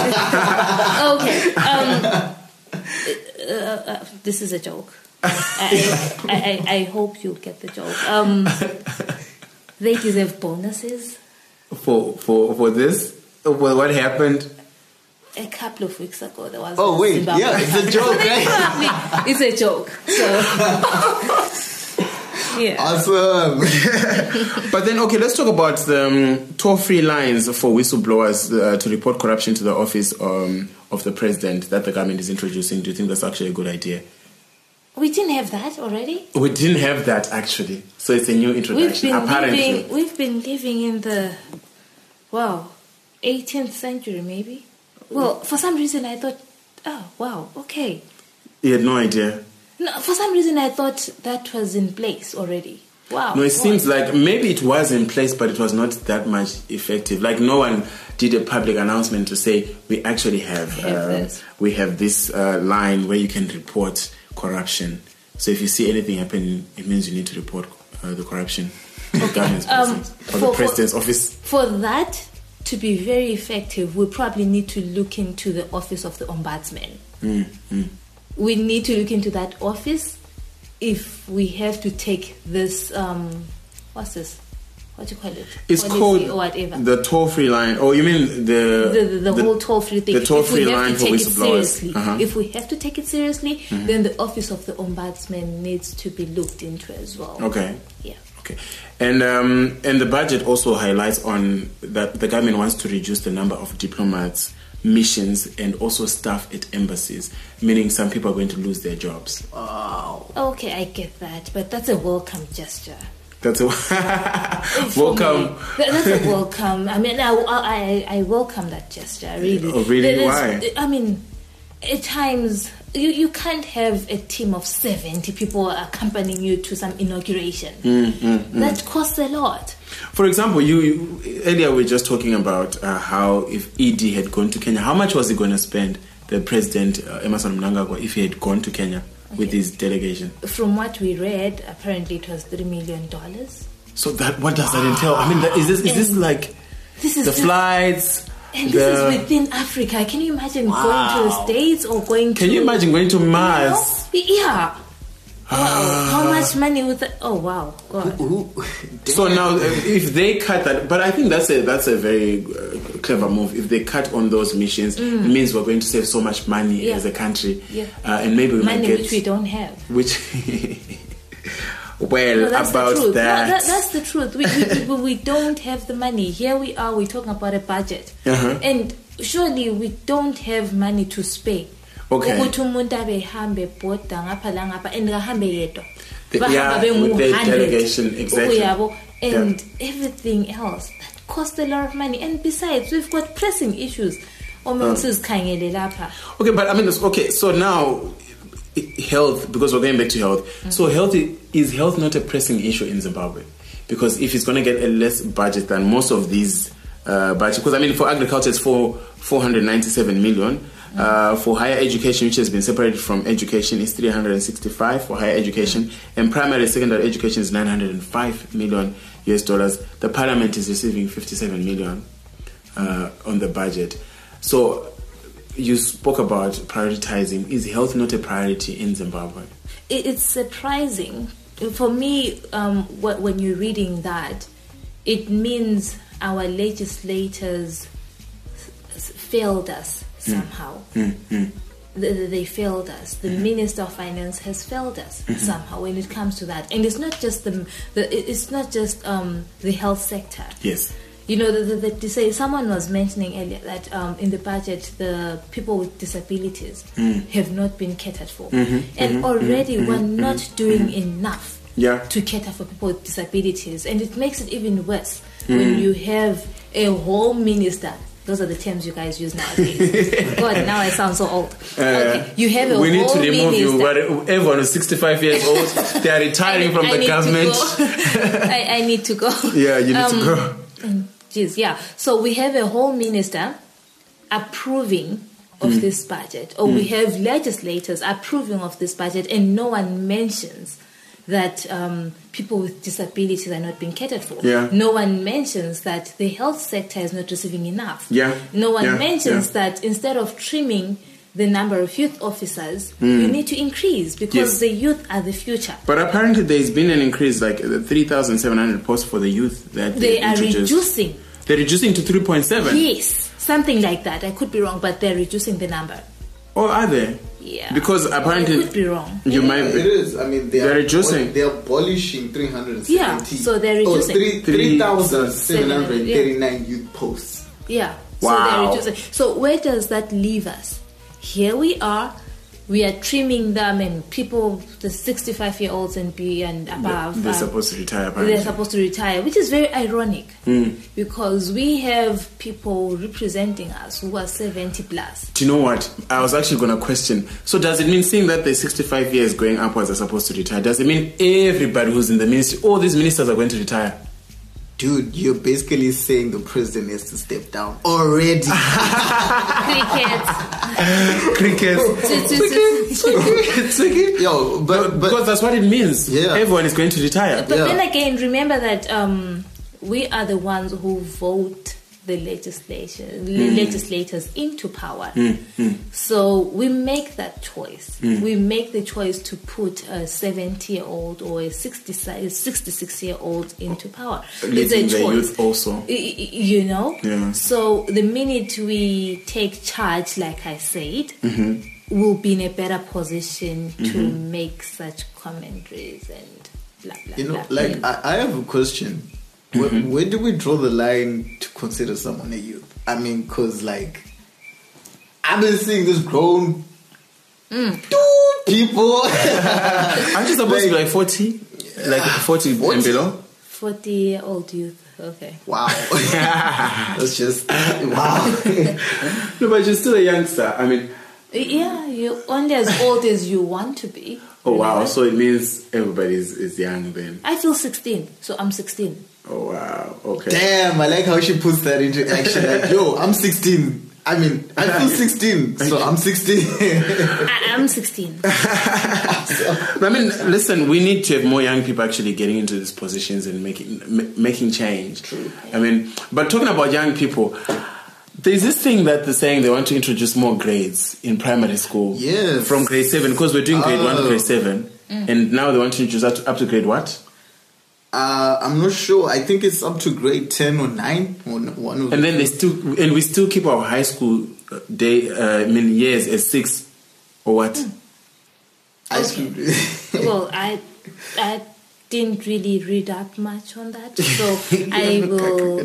okay. Um, uh, uh, this is a joke. I, I, I, I hope you get the joke. Um, they deserve bonuses. for for for this. Well, what happened? A couple of weeks ago, there was. Oh, wait, Zimbabwe. yeah, it's a joke, right? It's a joke. So. Yeah. Awesome. But then, okay, let's talk about the um, toll-free lines for whistleblowers uh, to report corruption to the office um, of the president that the government is introducing. Do you think that's actually a good idea? We didn't have that already. We didn't have that, actually. So it's a new We've introduction, been apparently. living. We've been living in the, wow, eighteenth century maybe. Well, for some reason I thought, oh wow, okay. You had no idea. No, for some reason I thought that was in place already. Wow. No, it wow. seems like maybe it was in place, but it was not that much effective. Like no one did a public announcement to say we actually have, We have uh, this. we have this uh, line where you can report corruption. So if you see anything happen, it means you need to report uh, the corruption to the government's Um, presence or for- the for- president's office. For that to be very effective, we probably need to look into the office of the ombudsman. Mm, mm. We need to look into that office if we have to take this, um, what's this? What do you call it? It's Policy called or whatever. the toll-free line. Oh, you mean the the, the, the whole toll-free thing. The toll-free if we have line to for take it whistleblowers. seriously, Uh-huh. if we have to take it seriously, then the office of the ombudsman needs to be looked into as well. Okay. Yeah. Okay, and um, and the budget also highlights on that the government wants to reduce the number of diplomats, missions, and also staff at embassies, meaning some people are going to lose their jobs. Wow. Okay, I get that, but that's a welcome gesture. That's a For welcome. me. That- That's a welcome. I mean, I, I, I welcome that gesture, really. Oh, really? There is- Why? I mean, at times, you, you can't have a team of seventy people accompanying you to some inauguration. Mm, mm, mm. That costs a lot. For example, you, you earlier we were just talking about uh, how if E D had gone to Kenya, how much was he going to spend, the President uh, Emmerson Mnangagwa, if he had gone to Kenya okay. with his delegation? From what we read, apparently it was three million dollars. So that what does that entail? I mean, that, is this is this like this is the just, flights? And the, this is within Africa. Can you imagine wow. going to the States or going to... Can you imagine going to Mars? You know? Yeah. Wow. How much money would that... Oh, wow. God. Ooh, so now, if they cut that... But I think that's a that's a very uh, clever move. If they cut on those missions, mm. it means we're going to save so much money yeah. as a country. Yeah. Uh, and maybe we money might get... which we don't have. Which... Well, no, that's about the truth. that. No, that, that's the truth. We, we, we, we don't have the money. Here we are, we're talking about a budget. Uh-huh. And surely we don't have money to spare. Okay. Ukuthi umuntu abehambe bhoda ngapha la ngapha and kahambe yedwa. The- yeah, with the delegation, exactly. And yeah. everything else that costs a lot of money. And besides, we've got pressing issues. Um, okay, but I mean, okay, so now health, because we're going back to health. Mm-hmm. So health is health not a pressing issue in Zimbabwe? Because if it's going to get a less budget than most of these uh, budgets, because I mean, for agriculture it's for four hundred ninety-seven million. Mm-hmm. Uh, for higher education, which has been separated from education, is three hundred sixty-five for higher education, mm-hmm. and primary and secondary education is nine hundred five million U S dollars. The parliament is receiving fifty-seven million uh, on the budget. So you spoke about prioritizing. Is health not a priority in Zimbabwe? It's surprising. For me, um, when you're reading that, it means our legislators failed us somehow. Mm. Mm. They, they failed us. The mm. Minister of Finance has failed us mm-hmm. somehow when it comes to that. And it's not just the, the it's not just um, the health sector. Yes. You know, the, the, the, say someone was mentioning earlier that um, in the budget, the people with disabilities mm. have not been catered for, mm-hmm, and mm-hmm, already mm-hmm, we're mm-hmm, not mm-hmm, doing mm-hmm. enough yeah. to cater for people with disabilities, and it makes it even worse mm. when you have a whole minister. Those are the terms you guys use nowadays. God, now I sound so old. Uh, okay, you have a we whole need to remove minister. you. But everyone is sixty-five years old. They are retiring I, from I the government. I, I need to go. Yeah, you need um, to go. Jeez, yeah. So we have a whole minister approving of mm. this budget, or mm. we have legislators approving of this budget, and no one mentions that um, people with disabilities are not being catered for. Yeah. No one mentions that the health sector is not receiving enough. Yeah. No one yeah. mentions yeah. that instead of trimming the number of youth officers, mm. you need to increase, because yes. the youth are the future. But apparently there's been an increase, like three thousand seven hundred posts for the youth that they, they are introduced. reducing. They're reducing to three point seven? Yes, something like that. I could be wrong, but they're reducing the number. Oh, are they? Yeah. Because apparently... I could be wrong. You yeah, might be. It is. I mean, they they're are reducing. They're abolishing three hundred seventy. Yeah, so they're reducing. Oh, three thousand seven hundred thirty-nine yeah. youth posts. Yeah. Wow. So they're reducing. So where does that leave us? Here we are. We are trimming them, and people, the sixty-five-year-olds and be and above, they're um, supposed to retire. Apparently. They're supposed to retire, which is very ironic mm. because we have people representing us who are seventy plus. Do you know what? I was actually going to question. So does it mean, seeing that the sixty-five years going upwards are supposed to retire, does it mean everybody who's in the ministry, all these ministers are going to retire? Dude, you're basically saying the president has to step down already. Crickets. Crickets. Crickets. Yo, but, but because that's what it means. Yeah. Everyone is going to retire. But yeah. then again, remember that um, we are the ones who vote the legislation, mm. legislators into power. Mm. Mm. So we make that choice. Mm. We make the choice to put a seventy-year-old or a sixty-six-year-old into power. Leading it's a the choice. youth also. You know? Yeah. So the minute we take charge, like I said, mm-hmm. we'll be in a better position to mm-hmm. make such commentaries and blah, blah, You know, blah. like, Mm. I, I have a question. Where, Mm-hmm. where do we draw the line to consider someone a youth? I mean, because, like, I've been seeing this grown Mm. two people. Aren't you supposed like, to be like forty? Like forty, forty and below? forty-year-old youth. Okay. Wow. That's just, wow. No, but you're still a youngster. I mean, Yeah, you're only as old as you want to be. Oh, wow. Remember? So it means everybody is, is young then. I feel sixteen, so I'm sixteen. Oh, wow. Okay. Damn, I like how she puts that into action. Like, yo, I'm sixteen. I mean, I feel sixteen, so I'm sixteen. I am sixteen. I mean, listen, we need to have more young people actually getting into these positions and making m- making change. True. I mean, but talking about young people, there's this thing that they're saying they want to introduce more grades in primary school. Yes. From grade seven, because we're doing grade Oh. one to grade seven. Mm. And now they want to introduce that to, up to grade what? Uh, I'm not sure. I think it's up to grade ten or nine or n- one of And then they still, and we still keep our high school day, uh, I mean, years as six or what? Mm. high school. Well, I I didn't really read up much on that, so I will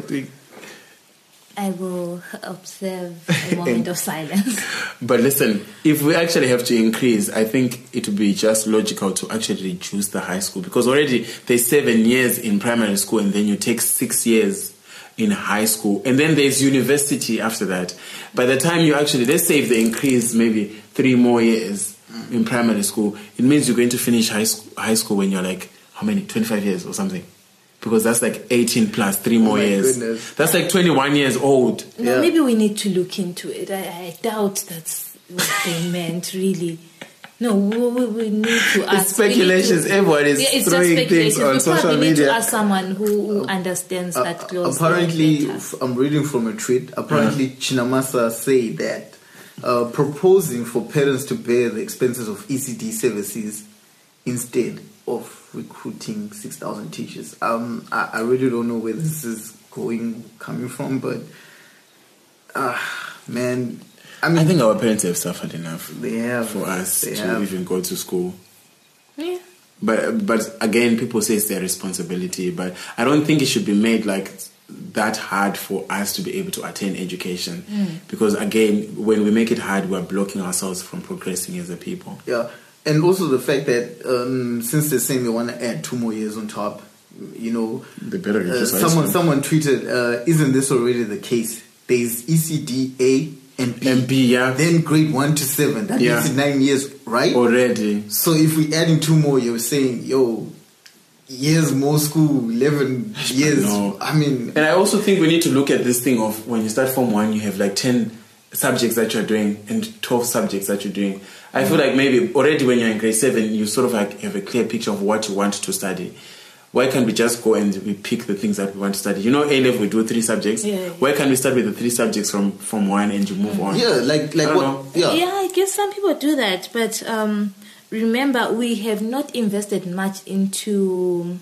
I will observe a moment of silence. But listen, if we actually have to increase, I think it would be just logical to actually reduce the high school, because already there's seven years in primary school and then you take six years in high school and then there's university after that. By the time you actually, let's say if they increase maybe three more years in primary school, it means you're going to finish high school, high school when you're like, how many, twenty-five years or something? Because that's like eighteen plus three more Oh my years. goodness. That's like twenty-one years old. No, Yeah. maybe we need to look into it. I, I doubt that's what they meant, really. No, we, we, we need to ask. It's speculations. We need to- Everyone is Yeah, it's just throwing speculations. things on We social probably need media. to ask someone who, who understands that Uh, close. apparently, better. f- I'm reading from a tweet. Apparently, Chinamasa say that uh, proposing for parents to bear the expenses of E C D services instead of recruiting six thousand teachers. Um, I, I really don't know where this is going, coming from, but uh, man, I mean, I think our parents have suffered enough they have for us they to have. even go to school. Yeah. But but again, people say it's their responsibility. But I don't think it should be made like that hard for us to be able to attain education. Mm. Because again, when we make it hard, we're blocking ourselves from progressing as a people. Yeah, and also the fact that um, since they're saying they want to add two more years on top, you know, They better uh, reduce high someone school. someone tweeted, uh, "Isn't this already the case? There's E C D A and B, And B, yeah. then grade one to seven. That Yeah. makes it nine years, right? Already. So if we adding two more, you're saying, yo, years more school, eleven years. No. I mean, And I also think we need to look at this thing of when you start Form one, you have like ten subjects that you're doing and twelve subjects that you're doing. I feel like maybe already when you're in grade seven, you sort of like have a clear picture of what you want to study. Why can't we just go and we pick the things that we want to study? You know, A-level we do three subjects. Yeah. Why can't we start with the three subjects from Form one and you move on? yeah, like like I don't what? know. Yeah. Yeah, I guess some people do that, but um, remember, we have not invested much into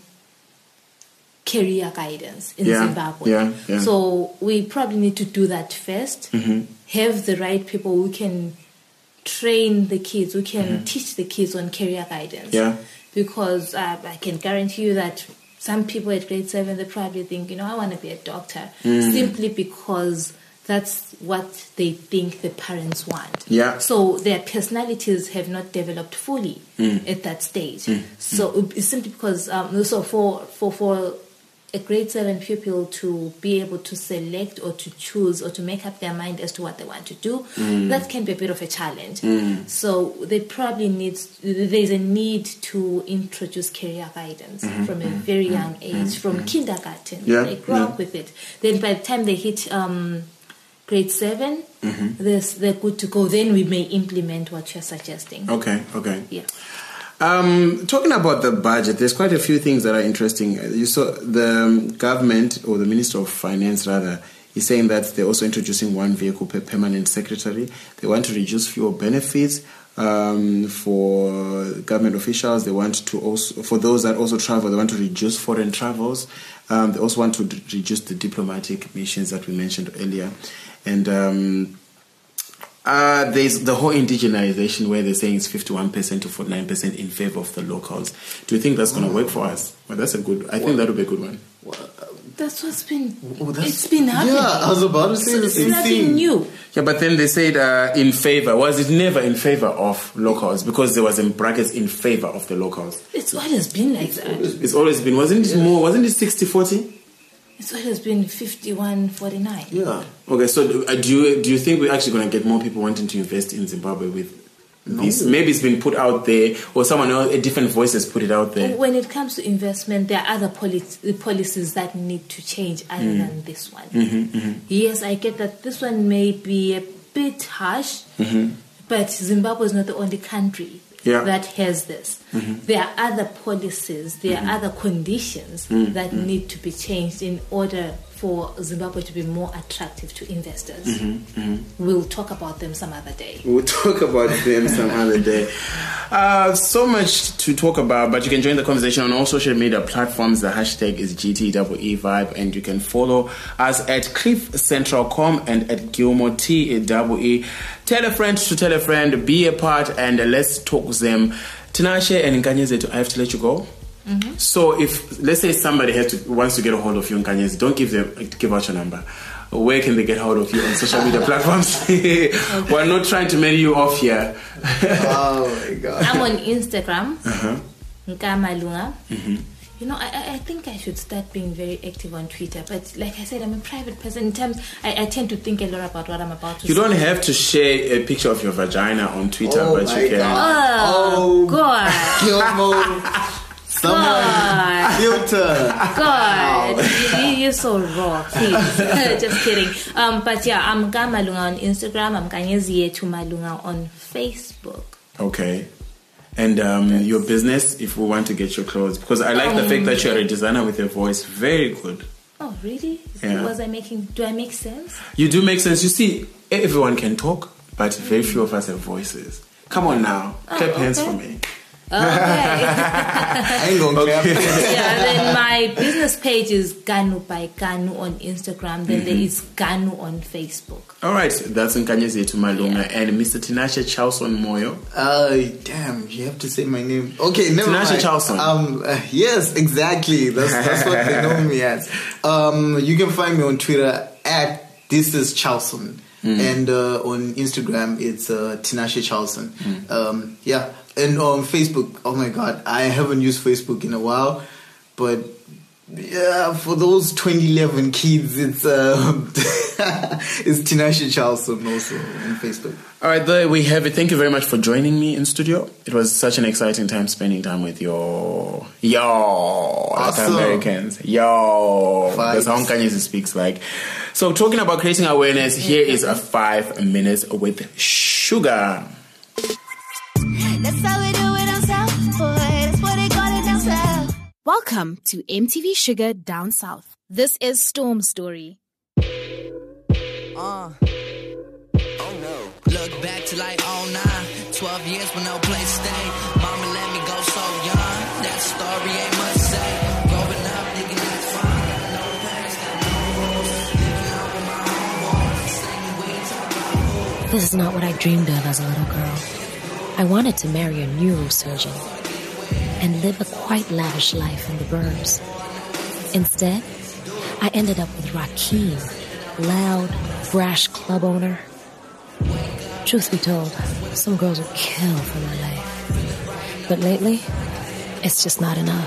career guidance in Yeah, Zimbabwe. yeah, yeah. So we probably need to do that first. Mhm. Have the right people who can train the kids, who can Mm-hmm. teach the kids on career guidance. Yeah. Because uh, I can guarantee you that some people at grade seven, they probably think, you know, I want to be a doctor, Mm. simply because that's what they think the parents want. Yeah. So their personalities have not developed fully at that stage. So it's simply because, um, so for, for, for a grade seven pupil to be able to select or to choose or to make up their mind as to what they want to do, that can be a bit of a challenge. So they probably need, there's a need to introduce career guidance from a very young age, from kindergarten. Yeah, They grow yeah. up with it. Then by the time they hit um, grade seven, they're, they're good to go. Then we may implement what you're suggesting. Okay, okay. Yeah. Um, talking about the budget, there's quite a few things that are interesting. You saw the um, government, or the Minister of Finance rather, is saying that they're also introducing one vehicle per permanent secretary. They want to reduce fuel benefits um, for government officials. They want to also, for those that also travel, they want to reduce foreign travels. Um, they also want to d- reduce the diplomatic missions that we mentioned earlier. And um, Uh, there's the whole indigenization where they're saying it's fifty-one percent to forty-nine percent in favor of the locals. Do you think that's going to work for us? Well, that's a good, I think that would be a good one. That's what's been, Oh, that's- it's been happening. Yeah, I was about to say So the it's same nothing thing. new. Yeah, but then they said uh, in favor. Was it never in favor of locals? Because there was in brackets in favor of the locals. It's always been like that. It's always been, wasn't it more, wasn't it sixty forty? It's always been fifty-one forty-nine. Yeah. Okay, so uh, do you do you think we're actually going to get more people wanting to invest in Zimbabwe with no. this? Maybe it's been put out there, or someone else, a different voice has put it out there. When it comes to investment, there are other poli- policies that need to change other mm. than this one. Mm-hmm, mm-hmm. Yes, I get that this one may be a bit harsh, mm-hmm. but Zimbabwe is not the only country yeah. that has this. Mm-hmm. There are other policies, there mm-hmm. are other conditions mm-hmm. that mm-hmm. need to be changed in order for Zimbabwe to be more attractive to investors. Mm-hmm. Mm-hmm. We'll talk about them some other day. We'll talk about them some other day. Uh, so much to talk about, but you can join the conversation on all social media platforms. The hashtag is G T E E Vibe, and you can follow us at Cliff Central dot com and at Gilmore T E E. Tell a friend to tell a friend, be a part, and let's talk them. Tinashe and Nkanyezetu, I have to let you go. Mm-hmm. So if, let's say somebody has to, wants to get a hold of you in Nkanyezi, don't give them, give out your number. Where can they get hold of you on social media platforms? Okay. We're not trying to marry you off here. Oh my God. I'm on Instagram. Uh-huh. Nkamalunga. Mm-hmm. You know, I, I think I should start being very active on Twitter. But like I said, I'm a private person. In terms, I, I tend to think a lot about what I'm about to You say. don't have to share a picture of your vagina on Twitter, Oh but my you can. God. Oh, God. Gilmore. Someone filter. God, you, you're so raw, please. Just kidding. Um, but yeah, I'm Kamalunga on Instagram. I'm Kanyezetu Malunga on Facebook. Okay. And um, your business, if we want to get your clothes, because I like um, the fact that you're a designer with your voice. Very good. Oh, really? Yeah. Was I making? Do I make sense? You do make sense. You see, everyone can talk, but very few of us have voices. Come on now, oh, clap hands okay. for me. Okay. I ain't gonna clap. Yeah, then my business page is Ganu by Ganu on Instagram. Then mm-hmm. there is Ganu on Facebook. All right, that's Nkanyezetu Malunga yeah. and Mister Tinashe Charlson Moyo. Uh, damn, you have to say my name. Okay, never Tinashe mind. Charlson. Um, uh, yes, exactly. That's that's what they know me as. Um, you can find me on Twitter at This Is Charlson. Mm. And uh, on Instagram, it's uh, Tinashe Charlson. Mm. Um, yeah. And on Facebook, oh my God, I haven't used Facebook in a while. But yeah, for those twenty eleven kids, it's uh, it's Tinashe Charlson also on Facebook. All right, there we have it. Thank you very much for joining me in studio. It was such an exciting time spending time with your yo, awesome. Like Americans. Yo, that's how Nkanyezi speaks like. So talking about creating awareness, here is a five minutes with Sugar. That's how we do it down south, boy. That's what they call it down south. Welcome to M T V Sugar Down South. This is Storm Story. Uh. Oh no. Look back to like oh nine, twelve years with no place to stay. Mama let me go so young. That story ain't much to say. Growing up, thinking that's fine. Got no parents, got no rules. Living out with my homeboys. Singing weed, talking about. This is not what I dreamed of as a little girl. I wanted to marry a neurosurgeon and live a quite lavish life in the burbs. Instead, I ended up with Rakeem, loud, brash club owner. Truth be told, some girls would kill for my life. But lately, it's just not enough.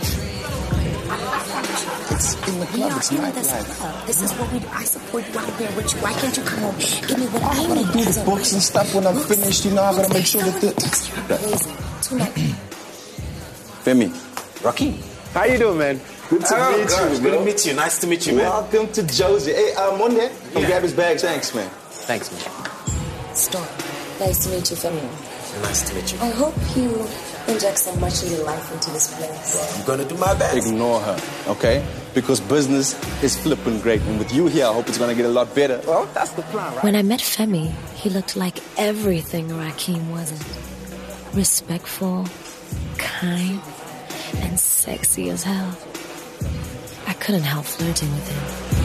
It's in the club. We are it's in not this like, club. This is what we do. I support you out there with you. Why can't you come home? Give me what I, I gotta do the books and stuff when I'm looks, finished. You know, I gotta make sure that the... Femi. Rakeem. How you doing, man? Good to oh, meet gosh, you, Good bro. to meet you. Nice to meet you, man. Welcome to Josie. Hey, I'm on there. Come yeah. grab his bags. Thanks, man. Thanks, man. Storm. Nice to meet you, Femi. Nice to meet you. I hope you inject so much of your life into this place. Well, I'm gonna do my best. Ignore her, okay? Because business is flipping great. And with you here, I hope it's gonna get a lot better. Well, that's the plan, right? When I met Femi, he looked like everything Rakeem wasn't. Respectful, kind, and sexy as hell. I couldn't help flirting with him.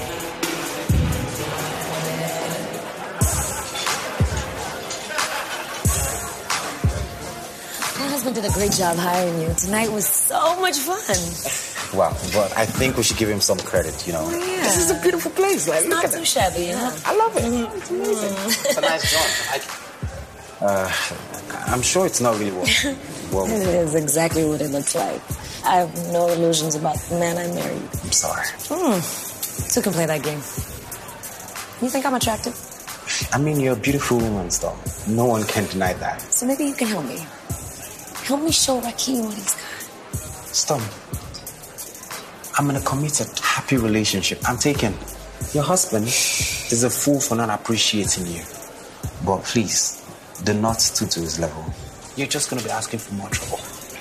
My husband did a great job hiring you. Tonight was so much fun. Wow, but I think we should give him some credit, you know. Oh, yeah. This is a beautiful place. Like, it's look not at too it. shabby, you know? I love it. Mm-hmm. It's amazing. Mm. It's a nice job. I, uh, I'm sure it's not really what. Well, it is exactly what it looks like. I have no illusions about the man I married. I'm sorry. Mm. Two can play that game. You think I'm attractive? I mean, you're a beautiful woman, Storm. No one can deny that. So maybe you can help me. Help me show Rakeem what he's got. Storm, I'm in a committed, happy relationship. I'm taken. Your husband is a fool for not appreciating you. But please, do not stoop to his level. You're just going to be asking for more trouble.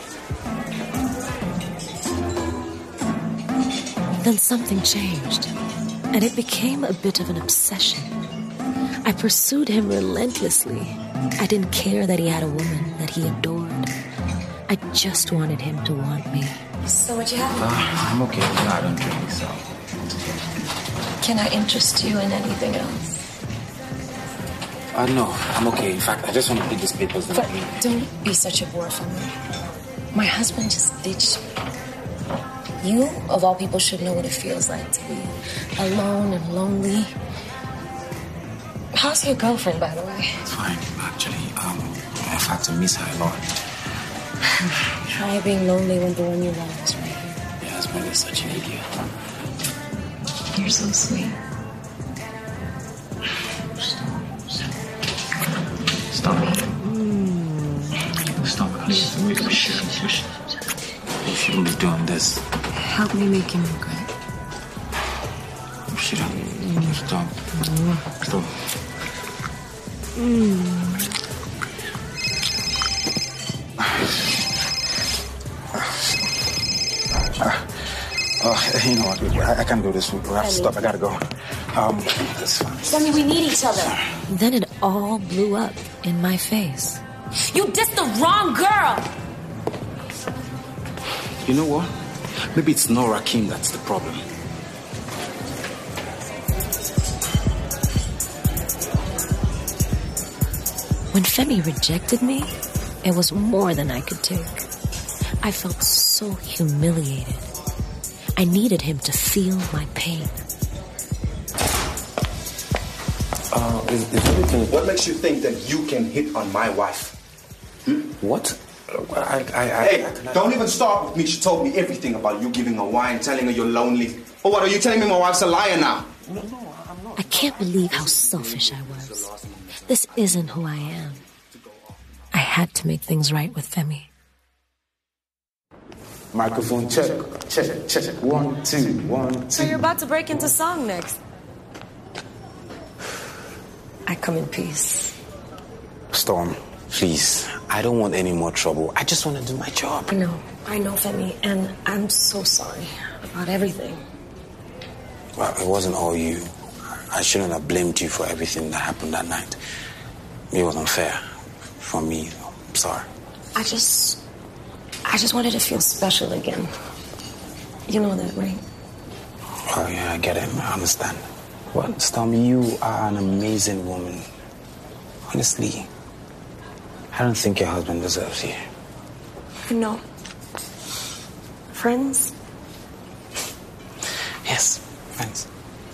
Then something changed, and it became a bit of an obsession. I pursued him relentlessly. I didn't care that he had a woman that he adored. I just wanted him to want me. So what you have? Uh, I'm okay. No, I don't drink, so... Can I interest you in anything else? Uh, no, I'm okay. In fact, I just want to read these papers. But don't be such a bore for me. My husband just ditched me. You, of all people, should know what it feels like to be alone and lonely. How's your girlfriend, by the way? It's fine, actually. Um, in fact, I miss her a lot. Try being lonely when the one you love is right here. Your husband is such an idiot. You're so sweet. Stop it. Stop it. You shouldn't be doing this. Help me make him regret. You shouldn't. Stop. Stop. Mm. Uh, you know what? I, I can't do this. We have to stop. I gotta go. Um, that's fine. Sammy, we need each other. Then it all blew up in my face. You dissed the wrong girl! You know what? Maybe it's not Rakeem that's the problem. When Femi rejected me, it was more than I could take. I felt so humiliated. I needed him to feel my pain. Uh, is, is everything... What makes you think that you can hit on my wife? Hmm? What? I, I, I, hey, I, I, don't even start with me. She told me everything about you giving her wine, telling her you're lonely. Oh, what, are you telling me my wife's a liar now? No, no, I'm not. I can't believe how selfish I was. This isn't who I am. I had to make things right with Femi. Microphone check, check, check. One, two, one, two. So you're about to break into song next. I come in peace. Storm, please. I don't want any more trouble. I just want to do my job. I know. I know, Femi. And I'm so sorry about everything. Well, it wasn't all you. I shouldn't have blamed you for everything that happened that night. It was unfair for me. I'm sorry. I just... I just wanted to feel special again. You know that, right? Oh, yeah, I get it. I understand. Well, Storm, you are an amazing woman. Honestly, I don't think your husband deserves you. No. Friends? Yes, friends.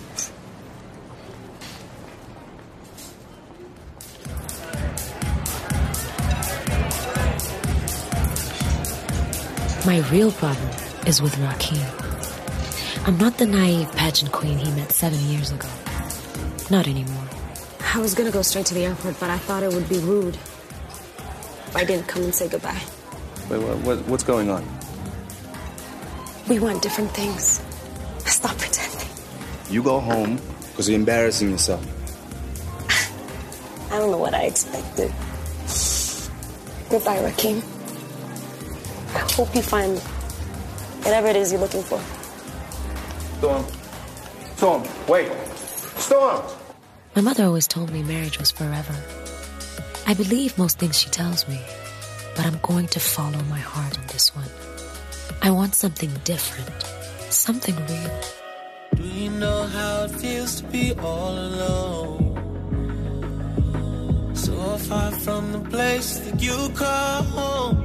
My real problem is with Rakeem. I'm not the naive pageant queen he met seven years ago. Not anymore. I was gonna go straight to the airport, but I thought it would be rude if I didn't come and say goodbye. Wait, what, what, what's going on? We want different things. Stop pretending. You go home because you're embarrassing yourself. I don't know what I expected. Goodbye, Rakeem. I hope you find whatever it is you're looking for. Storm. Storm, wait. Storm! My mother always told me marriage was forever. I believe most things she tells me, but I'm going to follow my heart on this one. I want something different, something real. Do you know how it feels to be all alone? So far from the place that you call home.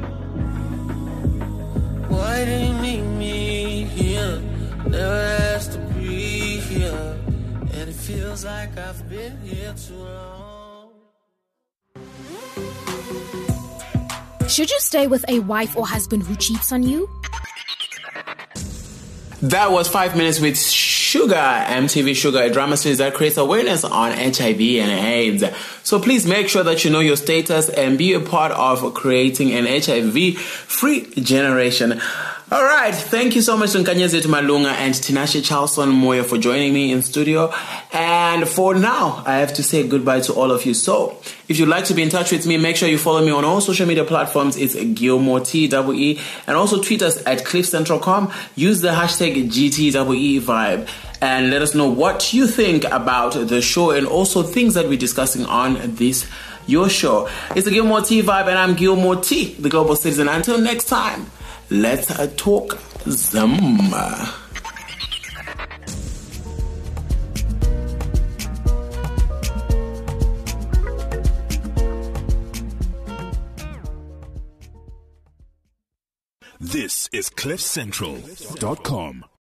Why did you meet me here? Never asked to be here. And it feels like I've been here too long. Should you stay with a wife or husband who cheats on you? That was Five Minutes with Sugar, M T V Sugar, a drama series that creates awareness on H I V and AIDS. So please make sure that you know your status and be a part of creating an H I V-free generation. All right, thank you so much to Nkanyezi Malunga and Tinashe Charlson Moya for joining me in studio. And for now, I have to say goodbye to all of you. So, if you'd like to be in touch with me, make sure you follow me on all social media platforms. It's Gilmore T E E, and also tweet us at cliff central dot com. Use the hashtag G T E E Vibe and let us know what you think about the show and also things that we're discussing on this your show. It's the Gilmore T Vibe, and I'm Gilmore T, the global citizen. Until next time. Let's uh, talk Zamba. This is cliff central dot com.